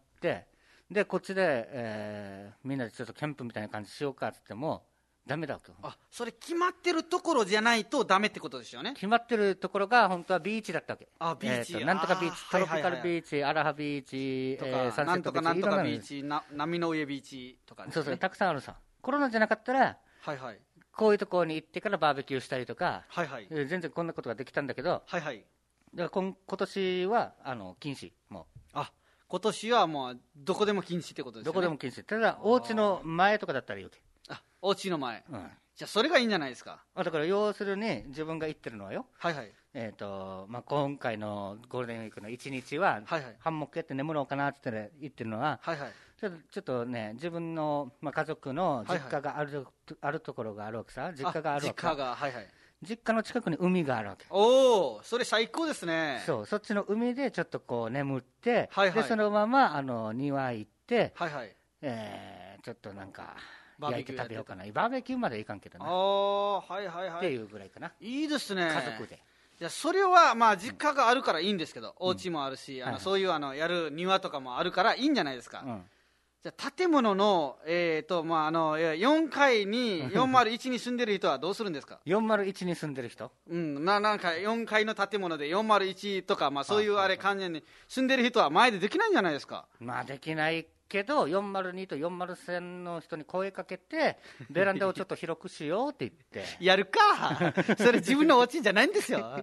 でこっちで、えー、みんなでちょっとキャンプみたいな感じしようかって言ってもダメだわけ。 あそれ決まってるところじゃないとダメってことですよね。 決まってるところが本当はビーチだったわけ。 あビーチ、 えー、なんとかビーチ、トロピカルビーチ、アラハビーチとか、えー、サンセットビーチ、なんとかなんとかビーチ、な波の上ビーチとか、ね、 そうそうたくさんあるさ。コロナじゃなかったら、 はいはい、 こういうところに行ってからバーベキューしたりとか、 はいはい、 えー、全然こんなことができたんだけど、 はいはい、 だから今今年はあの禁止。もうあ今年はもうどこでも禁止ってことですね。 どこでも禁止。ただお家の前とかだったらいいわけ。 あお家の前、 うん、 じゃあそれがいいんじゃないですか。 あだから要するに自分が言ってるのはよ、 はいはい、 えーとまあ、今回のゴールデンウィークのいちにちは、はいはい、ハンモックやって眠ろうかなって言ってるのは、はいはい、ちょっと、ちょっとね自分の、まあ、家族の実家がある、はいはい、あるところがあるわけさ。実家があるわけ。 実家が、はいはい、 実家の近くに海があるわけ。 おおそれ最高ですね。 そうそっちの海でちょっとこう眠って、 はいはい、 でそのままあの庭行って、 はいはい、 えー、ちょっとなんか焼いて食べようかな。バーベキューまでいかんけどな。 ああはいはいはいっていうぐらいかな。 いいですね。 家族で。 いやそれはまあ実家があるからいいんですけど、うん、お家もあるし、あの、はいはい、そういうあのやる庭とかもあるからいいんじゃないですか。うん、じゃあ建物の、えーとまあ、あのよんかいによんまるいちに住んでる人はどうするんですか。 よんまるいちに住んでる人、 うん、ななんかよんかいの建物でよんまるいちとか、まあ、そういうあれ関連に住んでる人は前でできないんじゃないですか。 まあできないけどよんまるにとよんまるさんの人に声かけてベランダをちょっと広くしようって言ってやるかそれ自分のお家じゃないんですよ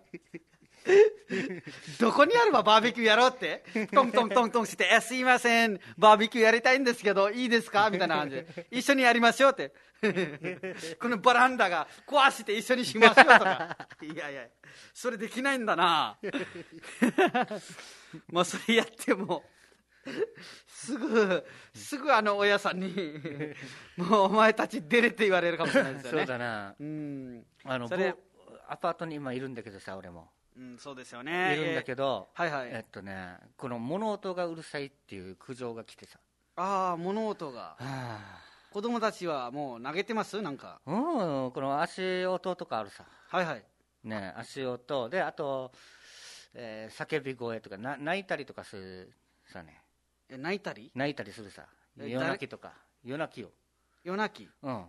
どこにあればバーベキューやろうってトントントントンしてえすいませんバーベキューやりたいんですけどいいですかみたいな感じで一緒にやりましょうってこのバランダが壊して一緒にしましょうとかいやいやそれできないんだなもうそれやってもすぐすぐあの親さんにもうお前たち出れって言われるかもしれないですよね。 そうだな。うんあのそれアパートに今いるんだけどさ俺も、 うん、そうですよね。 いるんだけど、 えー、はいはい、 えっとねこの物音がうるさいっていう苦情が来てさ。 ああ物音が、はあ、子供たちはもう投げてますなんか。 うんこの足音とかあるさ。 はいはいね足音であと、えー、叫び声とかな泣いたりとかするさね。 え泣いたり泣いたりするさ。夜泣きとか夜泣きよ。 夜泣きうん違う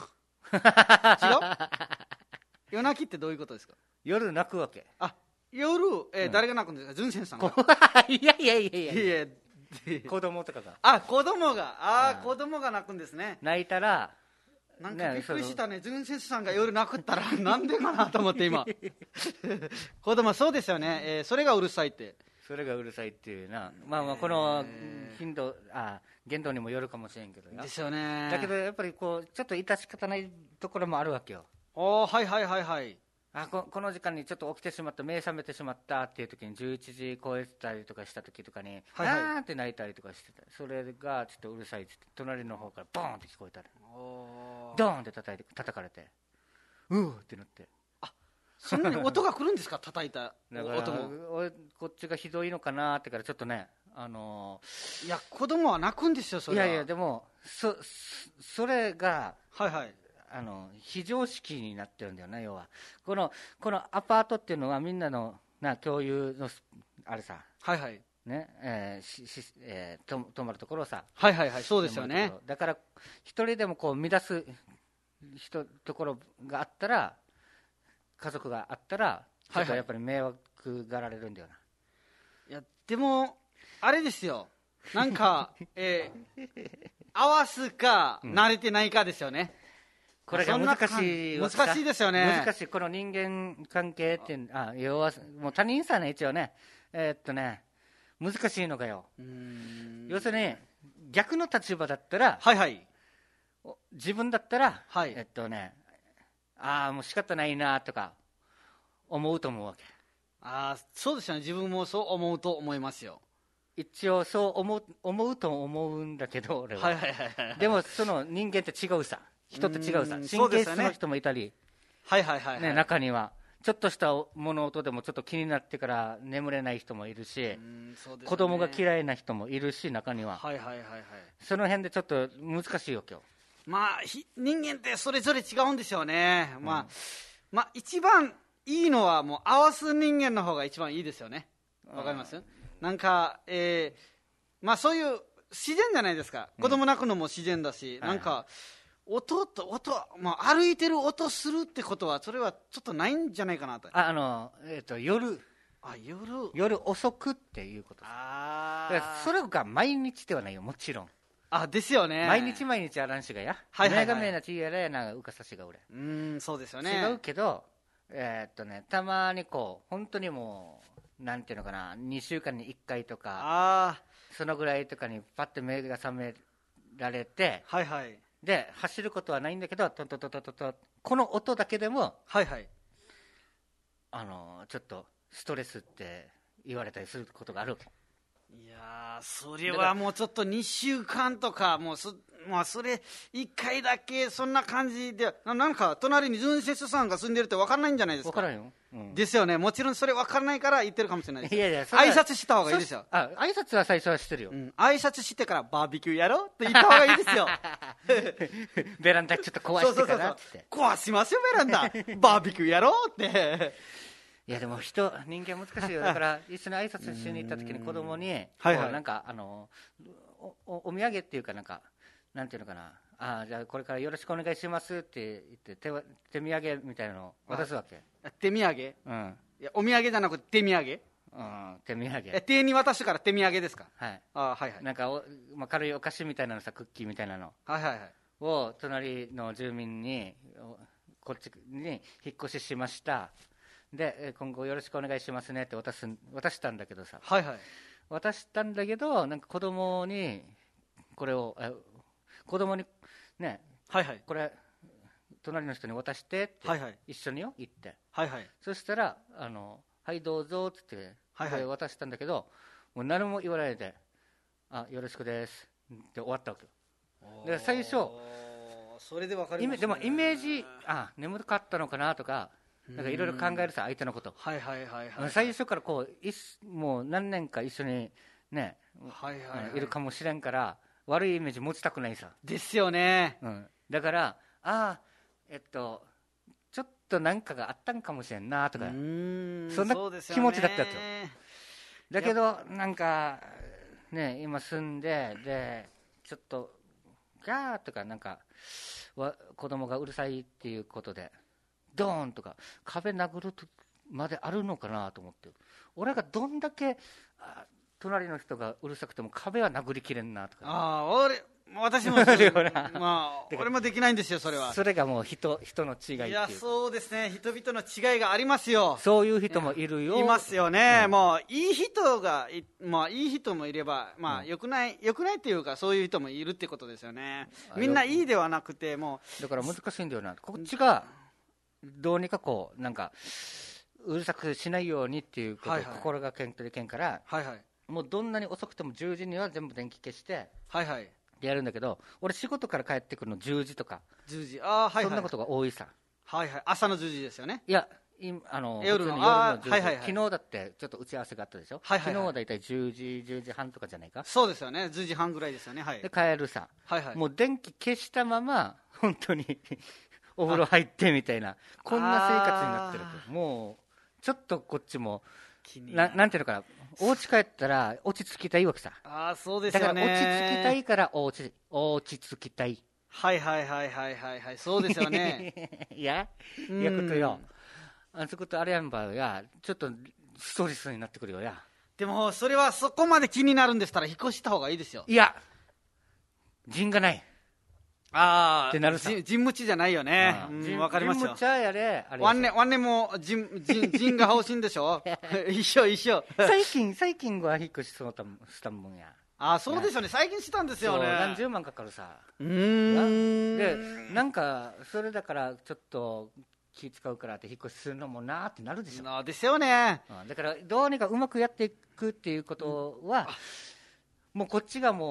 夜泣きってどういうことですか。 夜泣くわけ。 あ夜、えーうん、誰が泣くんですか。純先さんがいやいやいやいやいやいや子供とかがあ子供がああ子供が泣くんですね。 泣いたらなんかびっくりしたね。純先さんが夜泣くったらなんでかなと思って今子供そうですよね、えー、それがうるさいってそれがうるさいっていうな。まあまあこの頻度あ限度にもよるかもしれんけどですよね。 だけどやっぱりこうちょっと致し方ないところもあるわけよ。 おはいはいはいはいあ こ, この時間にちょっと起きてしまった目覚めてしまったっていう時にじゅういちじ超えてたりとかした時とかに、はいはい、あーって泣いたりとかしてた。それがちょっとうるさいって隣の方からボーンって聞こえたらドーンって叩いて叩かれてうーってなってあそんなに音が来るんですか叩いた音もこっちがひどいのかなってからちょっとねあのー、いや子供は泣くんですよそれは。 いやいやでも そ, それがはいはいあの非常識になってるんだよな。要はこのこのアパートっていうのはみんなのな共有のあれさはいはいねえーししえー、と泊まるところさはいはいはいそうですよね。 だから一人でもこう乱す人ところがあったら家族があったらちょっとやっぱり迷惑がられるんだよな。 いやでもあれですよなんか、えー、合わすか慣れてないかですよね、 うん、これが難しい難しいですよね。 難しいこの人間関係っていうあ要はもう他人さね一応ねえー、っとね難しいのがよ。うーん要するに逆の立場だったらはいはい自分だったら、 はい、 えっとねああもう仕方ないなとか思うと思うわけ。 ああそうですよね。自分もそう思うと思いますよ。 一応そう思う、思うと思うんだけど俺は、 はいはいはいはい、 でもその人間って違うさ。人って違うさ。神経質の人もいたり、 はいはいはい、はい、 ね、中にはちょっとした物音でもちょっと気になってから眠れない人もいるし、うんそうですね、子供が嫌いな人もいるし、中には、 はいはいはいはい、 その辺でちょっと難しいよ今日。 まあ人間ってそれぞれ違うんですよね、うん、まあまあ一番いいのはもう合わす人間の方が一番いいですよね。わかります？なんか、えー、まあそういう自然じゃないですか、子供泣くのも自然だし、うん、なんか、はい音と音、まあ、歩いてる音するってことはそれはちょっとないんじゃないかなと。 ああの、えー、と夜あ夜夜遅くっていうことです。あそれが毎日ではないよもちろん。 あですよね。 毎日毎日あらんしがや、はいはいはい、目が目なちやらやなうかさしが俺うんそうですよね。 違うけど、えー、っとねたまにこう本当にもうなんていうのかなにしゅうかんにいっかいとかあそのぐらいとかにパッて目が覚められて、 はいはいで走ることはないんだけどトントントントントンこの音だけでも、 はいはい、 あのちょっとストレスって言われたりすることがある。 いやそれはもうちょっとにしゅうかんとかもうそ、まあ、それいっかいだけそんな感じでなんか隣に純節さんが住んでるって分からないんじゃないですか。 分からんよ、うん、 ですよね。もちろんそれ分からないから言ってるかもしれないです。いやいや挨拶した方がいいですよ。 あ挨拶は最初はしてるよ、うん、 挨拶してからバーベキューやろうって言った方がいいですよベランダちょっと壊してからってそうそうそう壊しますよベランダバーベキューやろうっていやでも人人間難しいよ。だから一緒に挨拶しに行った時に子供にはいはい、 なんかあの お, お土産っていうかなんかなんていうのかなあじゃあこれからよろしくお願いしますって言って 手, 手土産みたいなのを渡すわけ。 手土産、うん、いやお土産じゃなくて手土産、 うん、手土産え手に渡してから手土産ですか。 はいあはいはいなんかお、まあ、軽いお菓子みたいなのさクッキーみたいなの、 はいはいはい、 を隣の住民にこっちに引っ越ししましたで今後よろしくお願いしますねって渡す渡したんだけどさ、 はいはい、 渡したんだけどなんか子供にこれをえ子供にね、 はいはい、 これ隣の人に渡してって、はいはい、一緒によ行って、 はいはい、 そしたらあのはいどうぞって言って、はいはい、渡したんだけどもう何も言わないであよろしくですって終わったわけよ。で最初それで分かりますね。 でもイメージあ眠かったのかなとかなんかいろいろ考えるさ相手のこと、 はいはいはいはい、 最初からこういもう何年か一緒にね、はいはいはい、いるかもしれんから悪いイメージ持ちたくないさ。 ですよね、 うん、だからあえっとちょっとなんかがあったんかもしれんなとかうーんそんな気持ちだったと、ね、だけどなんかね今住んででちょっとガーとかなんかわ子供がうるさいっていうことでドーンとか壁殴るまであるのかなと思って、俺がどんだけ隣の人がうるさくても壁は殴りきれんなとか。 ああ俺私もまあ俺もできないんですよそれは。 それがもう人人の違いっていう。 いやそうですね人々の違いがありますよ。 そういう人もいるよ。 いますよね、うん、もういい人がい、まあ、いい人もいればまあ、うん、よくないよくないっていうかそういう人もいるってことですよね。みんないいではなくてもうだから難しいんだよな。こっちがどうにかこうなんかうるさくしないようにっていうことを心がけんといけんから、はいはい、もうどんなに遅くてもじゅうじには全部電気消してはいはいやるんだけど、俺仕事から帰ってくるのじゅうじとかじゅうじあ、はいはい、 そんなことが多いさ。 はいはい朝のじゅうじですよね。 いやあの夜の夜のじゅうじ、 はいはいはい、昨日だってちょっと打ち合わせがあったでしょ、はいはいはい、昨日はだいたいじゅうじじゅうじはんとかじゃないか。 そうですよねじゅうじはんぐらいですよね、はい、 で帰るさ、はいはい、もう電気消したまま本当にお風呂入ってみたいなこんな生活になってるともうちょっとこっちもな, なんていうのかなお家帰ったら落ち着きたいわけさ。 あそうですよね。 だから落ち着きたいからおち落ち着きたい。 はいはいはいはいはいはいそうですよねいやいやことよあそことあれやんばやちょっとストレスになってくるよや。 でもそれはそこまで気になるんでしたら引っ越した方がいいですよ。 いや陣がないあってなるさ。 陣務地じゃないよね。わかりますよ。 陣務地やれあれワンネワンネも陣陣陣が欲しいんでしょ一緒一緒最近最近は引っ越しそうしたもんや。 あそうですよね最近したんですよね。 何十万かかるさ。うーんでなんかそれだからちょっと気使うからって引っ越しするのもなーってなるでしょ。 なですよね。 だからどうにかうまくやっていくっていうことは、うん、もうこっちがもう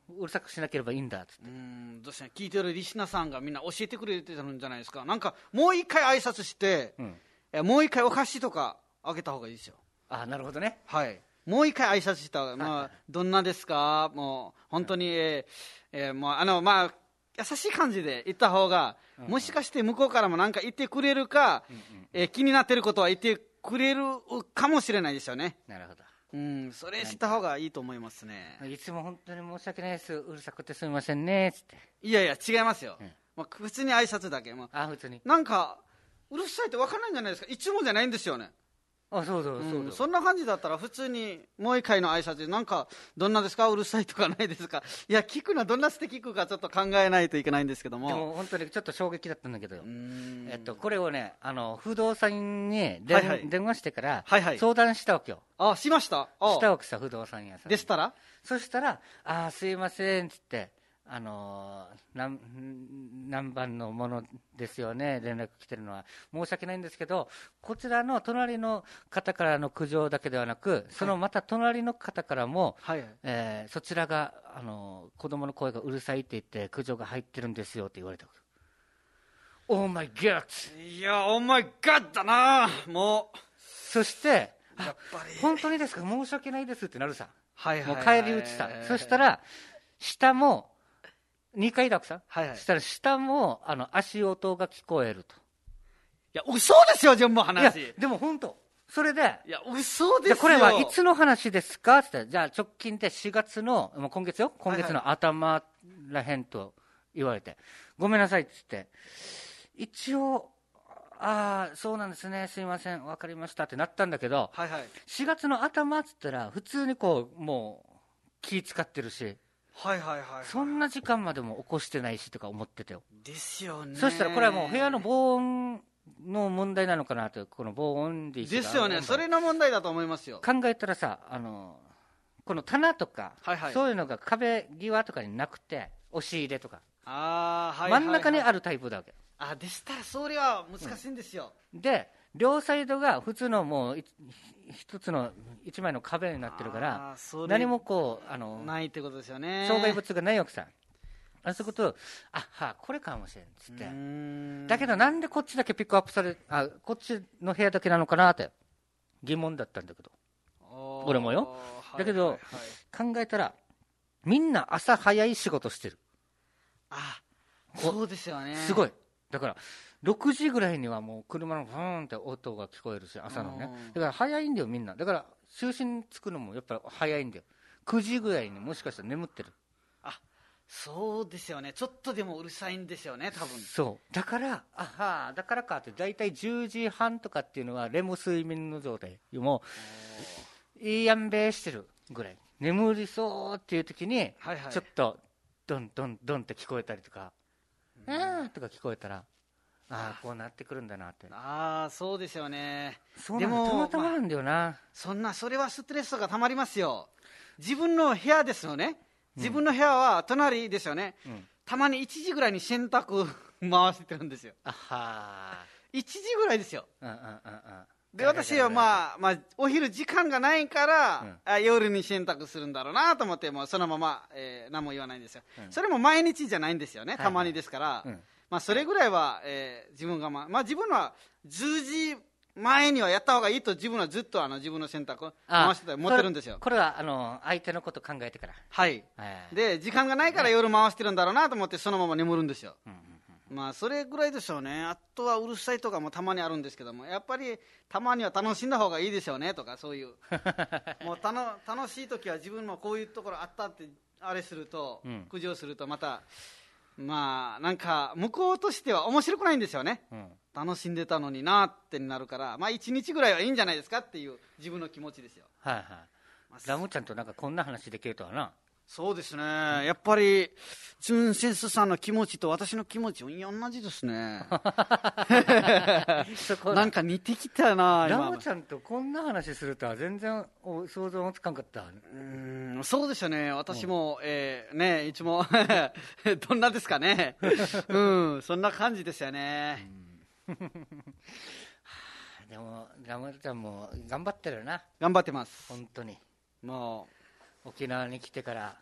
うるさくしなければいいんだっつって。 うん、どうして聞いてるリスナーさんがみんな教えてくれてるんじゃないですか。なんかもう一回挨拶して、うん、えもう一回お菓子とかあげた方がいいですよ。 あ、なるほどね。 はい。もう一回挨拶した、まあ、どんなですか、もう本当に、えーえー、もうあのまあ優しい感じで言った方が、うんうん、もしかして向こうからも何か言ってくれるか、うんうん、えー、気になってることは言ってくれるかもしれないですよね。 なるほど。 うん、それした方がいいと思いますね。 いつも本当に申し訳ないです、うるさくてすみませんねつって。 いやいや違いますよ、うん、まあ、普通に挨拶だけ、まあ、あ普通になんかうるさいって分からないんじゃないですか。いつもじゃないんですよね。 あ、そうそうそうそう、 うん、そんな感じだったら普通にもう一回の挨拶でなんかどんなですか、うるさいとかないですか。いや聞くのはどんなして聞くかちょっと考えないといけないんですけども。 でも本当にちょっと衝撃だったんだけど、えっと、これをね、あの不動産に電、はいはい、電話してから相談したわけよ。 はいはい、あしましたしたわけさ、不動産屋さんでしたら、 そしたら、あすいませんっつって、あの何, 何番のものですよね、連絡来てるのは。申し訳ないんですけど、こちらの隣の方からの苦情だけではなく、そのまた隣の方からも、はい、えー、そちらが、あの子供の声がうるさいって言って苦情が入ってるんですよって言われた。オーマイガッいやオーマイガッだなもう。 そしてやっぱり本当にですか、申し訳ないですってなるさ、はいはいはい、もう帰り討ちさ。そしたら下もにかいだくさん、はいはい、したら下もあの足音が聞こえると。 いや嘘ですよ全部話。 いやでも本当それで、 いや嘘ですよ。 これはいつの話ですかって言ったら、じゃあ直近でしがつの、もう今月よ、今月の頭らへんと言われて、はいはい、ごめんなさいって言って、一応ああそうなんですね、すいません分かりましたってなったんだけど、はいはい、しがつの頭って言ったら普通にこうもう気使ってるし、 はいはいはいはい、 そんな時間までも起こしてないしとか思ってたよ。 ですよね。 そしたらこれはもう部屋の防音の問題なのかなと。この防音でですよね、それの問題だと思いますよ。 考えたらさ、あのこの棚とか、はいはい、そういうのが壁際とかになくて、押し入れとか、あ、はいはいはい、真ん中にあるタイプだわけ。 あでしたらそれは難しいんですよ、 うん、で両サイドが普通のもう一つの一枚の壁になってるから、何もこうあのないってことですよね。 障害物がないわけさ。あそういうことあはこれかもしれんっつって。んだけどなんでこっちだけピックアップされ、あこっちの部屋だけなのかなって疑問だったんだけど、俺もよ。だけど、はいはいはい、考えたらみんな朝早い仕事してる。 あそうですよね。 すごい。だからろくじぐらいにはもう車のフーンって音が聞こえるし、朝のね。だから早いんだよみんな。だから就寝つくのもやっぱり早いんだよ。くじぐらいにもしかしたら眠ってる。 あそうですよね。ちょっとでもうるさいんですよね多分。 そうだからあはだからかって、だいたいじゅうじはんとかっていうのはレム睡眠の状態もいいやんべーしてるぐらい、眠りそうっていう時に、はいはい、ちょっとドンドンドンって聞こえたりとか、あーとか聞こえたら、ああこうなってくるんだなって。 ああそうですよね。 そうでもたまたまなんだよな、まあ、 そんなそれはストレスがたまりますよ。自分の部屋ですよね。自分の部屋は隣ですよね、うん、たまにいちじぐらいに洗濯回してるんですよ。あはいちじぐらいですよ、うんうんうんうん、で私は、まあまあ、お昼時間がないから、うん、あ夜に洗濯するんだろうなと思って、もうそのまま、えー、何も言わないんですよ、うん、それも毎日じゃないんですよね、たまにですから、はいはい、うん、まあ、それぐらいは、えー、自分が、まあまあ、自分はじゅうじまえにはやった方がいいと自分はずっとあの自分の選択を回してた持ってるんですよ。 これはあの相手のこと考えてから、 はい、で時間がないから夜回してるんだろうなと思ってそのまま眠るんですよ、うんうんうん、まあそれぐらいでしょうね。あとはうるさいとかもたまにあるんですけども、やっぱりたまには楽しんだ方がいいですよねとか、そういうもうたの楽しい時は自分もこういうところあったってあれすると、うん、苦情するとまたまあなんか向こうとしては面白くないんですよね、うん、楽しんでたのになってなるから、まあいちにちぐらいはいいんじゃないですかっていう自分の気持ちですよ。 はいはい、まあ、ラムちゃんとなんかこんな話できるとはな。 そうですね、やっぱりチュンセンスさんの気持ちと私の気持ち同じですねなんか似てきたな。 ラムちゃんとこんな話するとは全然想像もつかんかった。うーんそうですよね。私も、うん、えー、ねいつもどんなですかねうんそんな感じですよね、うん、 でもラムちゃんも頑張ってるな。 頑張ってます本当に。 もう沖縄に来てから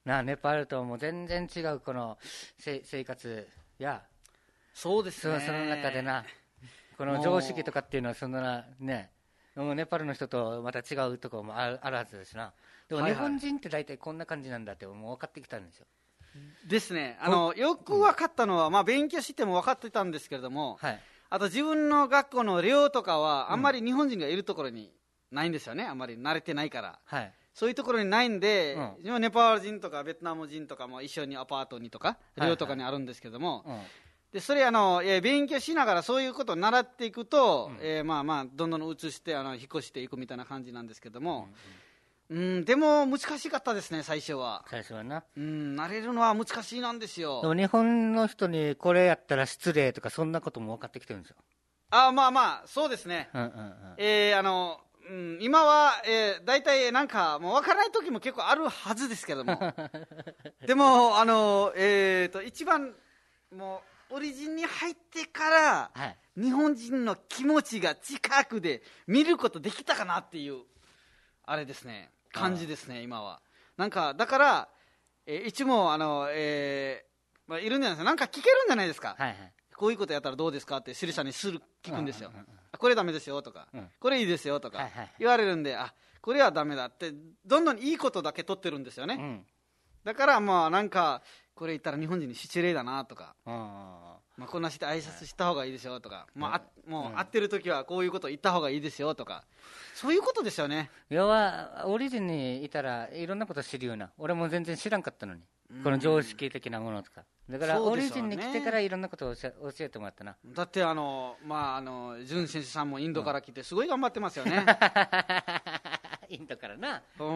なネパールとも全然違うこのせ生活や、 そうですね、 その中でなこの常識とかっていうのはそんなね、もうネパールの人とまた違うところもある、あるはずですな。でも日本人って大体こんな感じなんだってもう分かってきたんですよ。 ですね、あのよく分かったのは、まあ、勉強しても分かってたんですけれども、はい、あと自分の学校の寮とかはあんまり日本人がいるところにないんですよね、あんまり慣れてないから、はい、そういうところにないんで、うん、ネパール人とかベトナム人とかも一緒にアパートにとか寮とかにあるんですけども、はいはい、うん、でそれあの、えー、勉強しながらそういうことを習っていくと、うん、えー、まあまあどんどん移してあの引っ越していくみたいな感じなんですけども、うんうん、うん、でも難しかったですね、最初は。 最初はな、 うん、慣れるのは難しいなんですよ。 でも日本の人にこれやったら失礼とかそんなことも分かってきてるんですよ。 あ、まあまあそうですね、うんうんうん、えー、あのうん、今は、えー、大体なんかもう分からない時も結構あるはずですけどもでもあの、えー、と一番もうオリジンに入ってから、はい、日本人の気持ちが近くで見ることできたかなっていうあれですね、感じですね。今はなんかだから、えー、いつもあの、えーまあ、いるんじゃないですか、なんか聞けるんじゃないですか、はいはい、こういうことやったらどうですかってシリさんにする聞くんですよ、うんうんうん、これダメですよとか、うん、これいいですよとか言われるんで、あ、これはダメだってどんどんいいことだけ取ってるんですよね、うん、だからまあなんかこれ言ったら日本人に失礼だなとか、あ、まあ、こんなして挨拶した方がいいですよとか、まあ、あもう会ってる時はこういうこと言った方がいいですよとか、そういうことですよね。 要はオリジンにいたらいろんなこと知るような、俺も全然知らんかったのに、この常識的なものとか、だからオリジンに来てからいろんなことを教えてもらったな。 だってあのまああのジュン先生さんもインドから来てすごい頑張ってますよね、 うん、インドからな、 うん、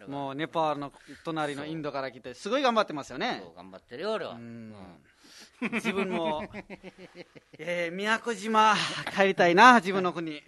もうネパールの隣のインドから来てすごい頑張ってますよね。 そう頑張ってるよ俺は、うん、 うん、自分も、えー、宮古島帰りたいな、自分の国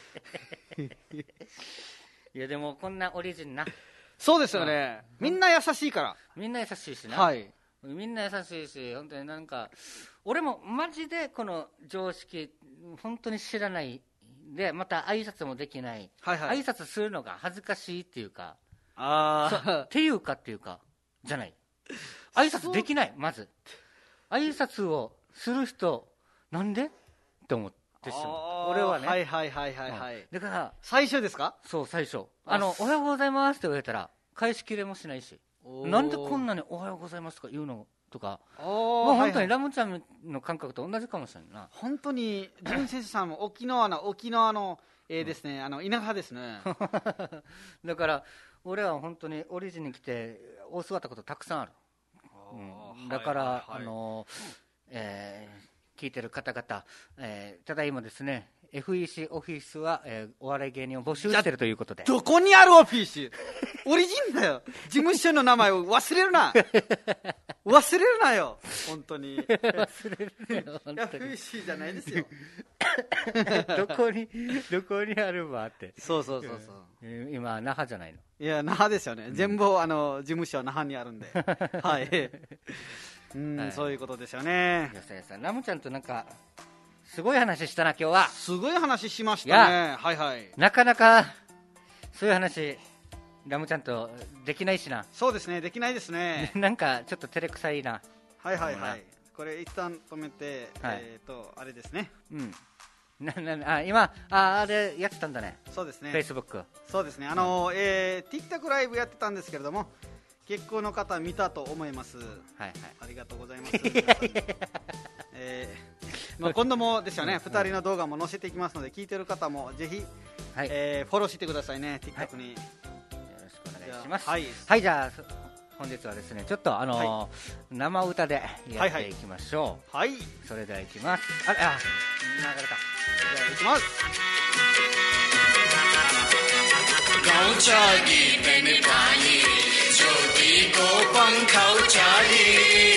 いやでもこんなオリジンな、 そうですよね、うん、みんな優しいから、 みんな優しいしな、 はい、 みんな優しいし、本当になんか俺もマジでこの常識本当に知らないで、また挨拶もできない、はいはい、挨拶するのが恥ずかしいっていうか、あっていうかっていうかじゃない、挨拶できない、まず挨拶をする人なんでって思ってしまう、俺はね、 はいはいはいはいはい、うん、 だから最初ですか、 そう最初、あのおはようございますって言われたら返しきれもしないし、なんでこんなにおはようございますとか言うのとか、もう本当にラムちゃんの感覚と同じかもしれないな、はいはい、 本当にジュン先生さんも沖縄の沖縄の、えー、ですね、うん、あの田舎ですねだから俺は本当にオリジンに来て大座ったことたくさんある、うん、だから、はいはいはい、あのえー、聞いてる方々、えー、ただいまですね エフイーシー オフィスは、えー、お笑い芸人を募集しているということで、 どこにあるオフィスオリジンだよ、事務所の名前を忘れるな忘れるなよ本当に忘れるなよ本当に エフイーシー じゃないですよどこにどこにあるわって、 そうそうそうそう、 えー、今那覇じゃないの、 いや那覇ですよね、うん、全部あの事務所は那覇にあるんではいうん、はい、そういうことですよね。 よさよさラムちゃんとなんかすごい話したな今日は。 すごい話しましたね。はいはい。 なかなかそういう話ラムちゃんとできないしな。 そうですね、できないですねなんかちょっと照れくさいな。 はいはいはい、これ一旦止めて、はい、えーとあれですね、うんななあ今ああれやってたんだね。 そうですね、 フェイスブック。 そうですね、あのーえー、TikTok ライブやってたんですけれども結構の方見たと思います。はいはい、ありがとうございますえーまあ、今度もですよね、ふたりの動画も載せていきますので聞いてる方もぜひ、はい、えー、フォローしてくださいね TikTok に、はい、よろしくお願いします。はい、はい、じゃあ本日はですねちょっとあのーはい、生歌でやっていきましょう。はい、はい、それではいきます。あれ、あ、流れた。じゃあいきます。गाँव चाली तन पानी ज्योति को पंखा चाली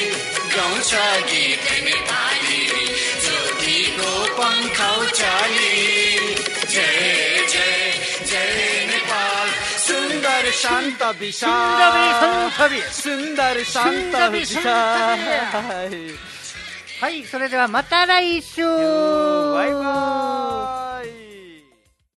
गाँव चाली तन पानी ज्योति को पंखा चाली जय जय जय नेपाल सुंदर शांत विशाल सुंदर शांत विशाल。はい、それではまた来週。バイバイ。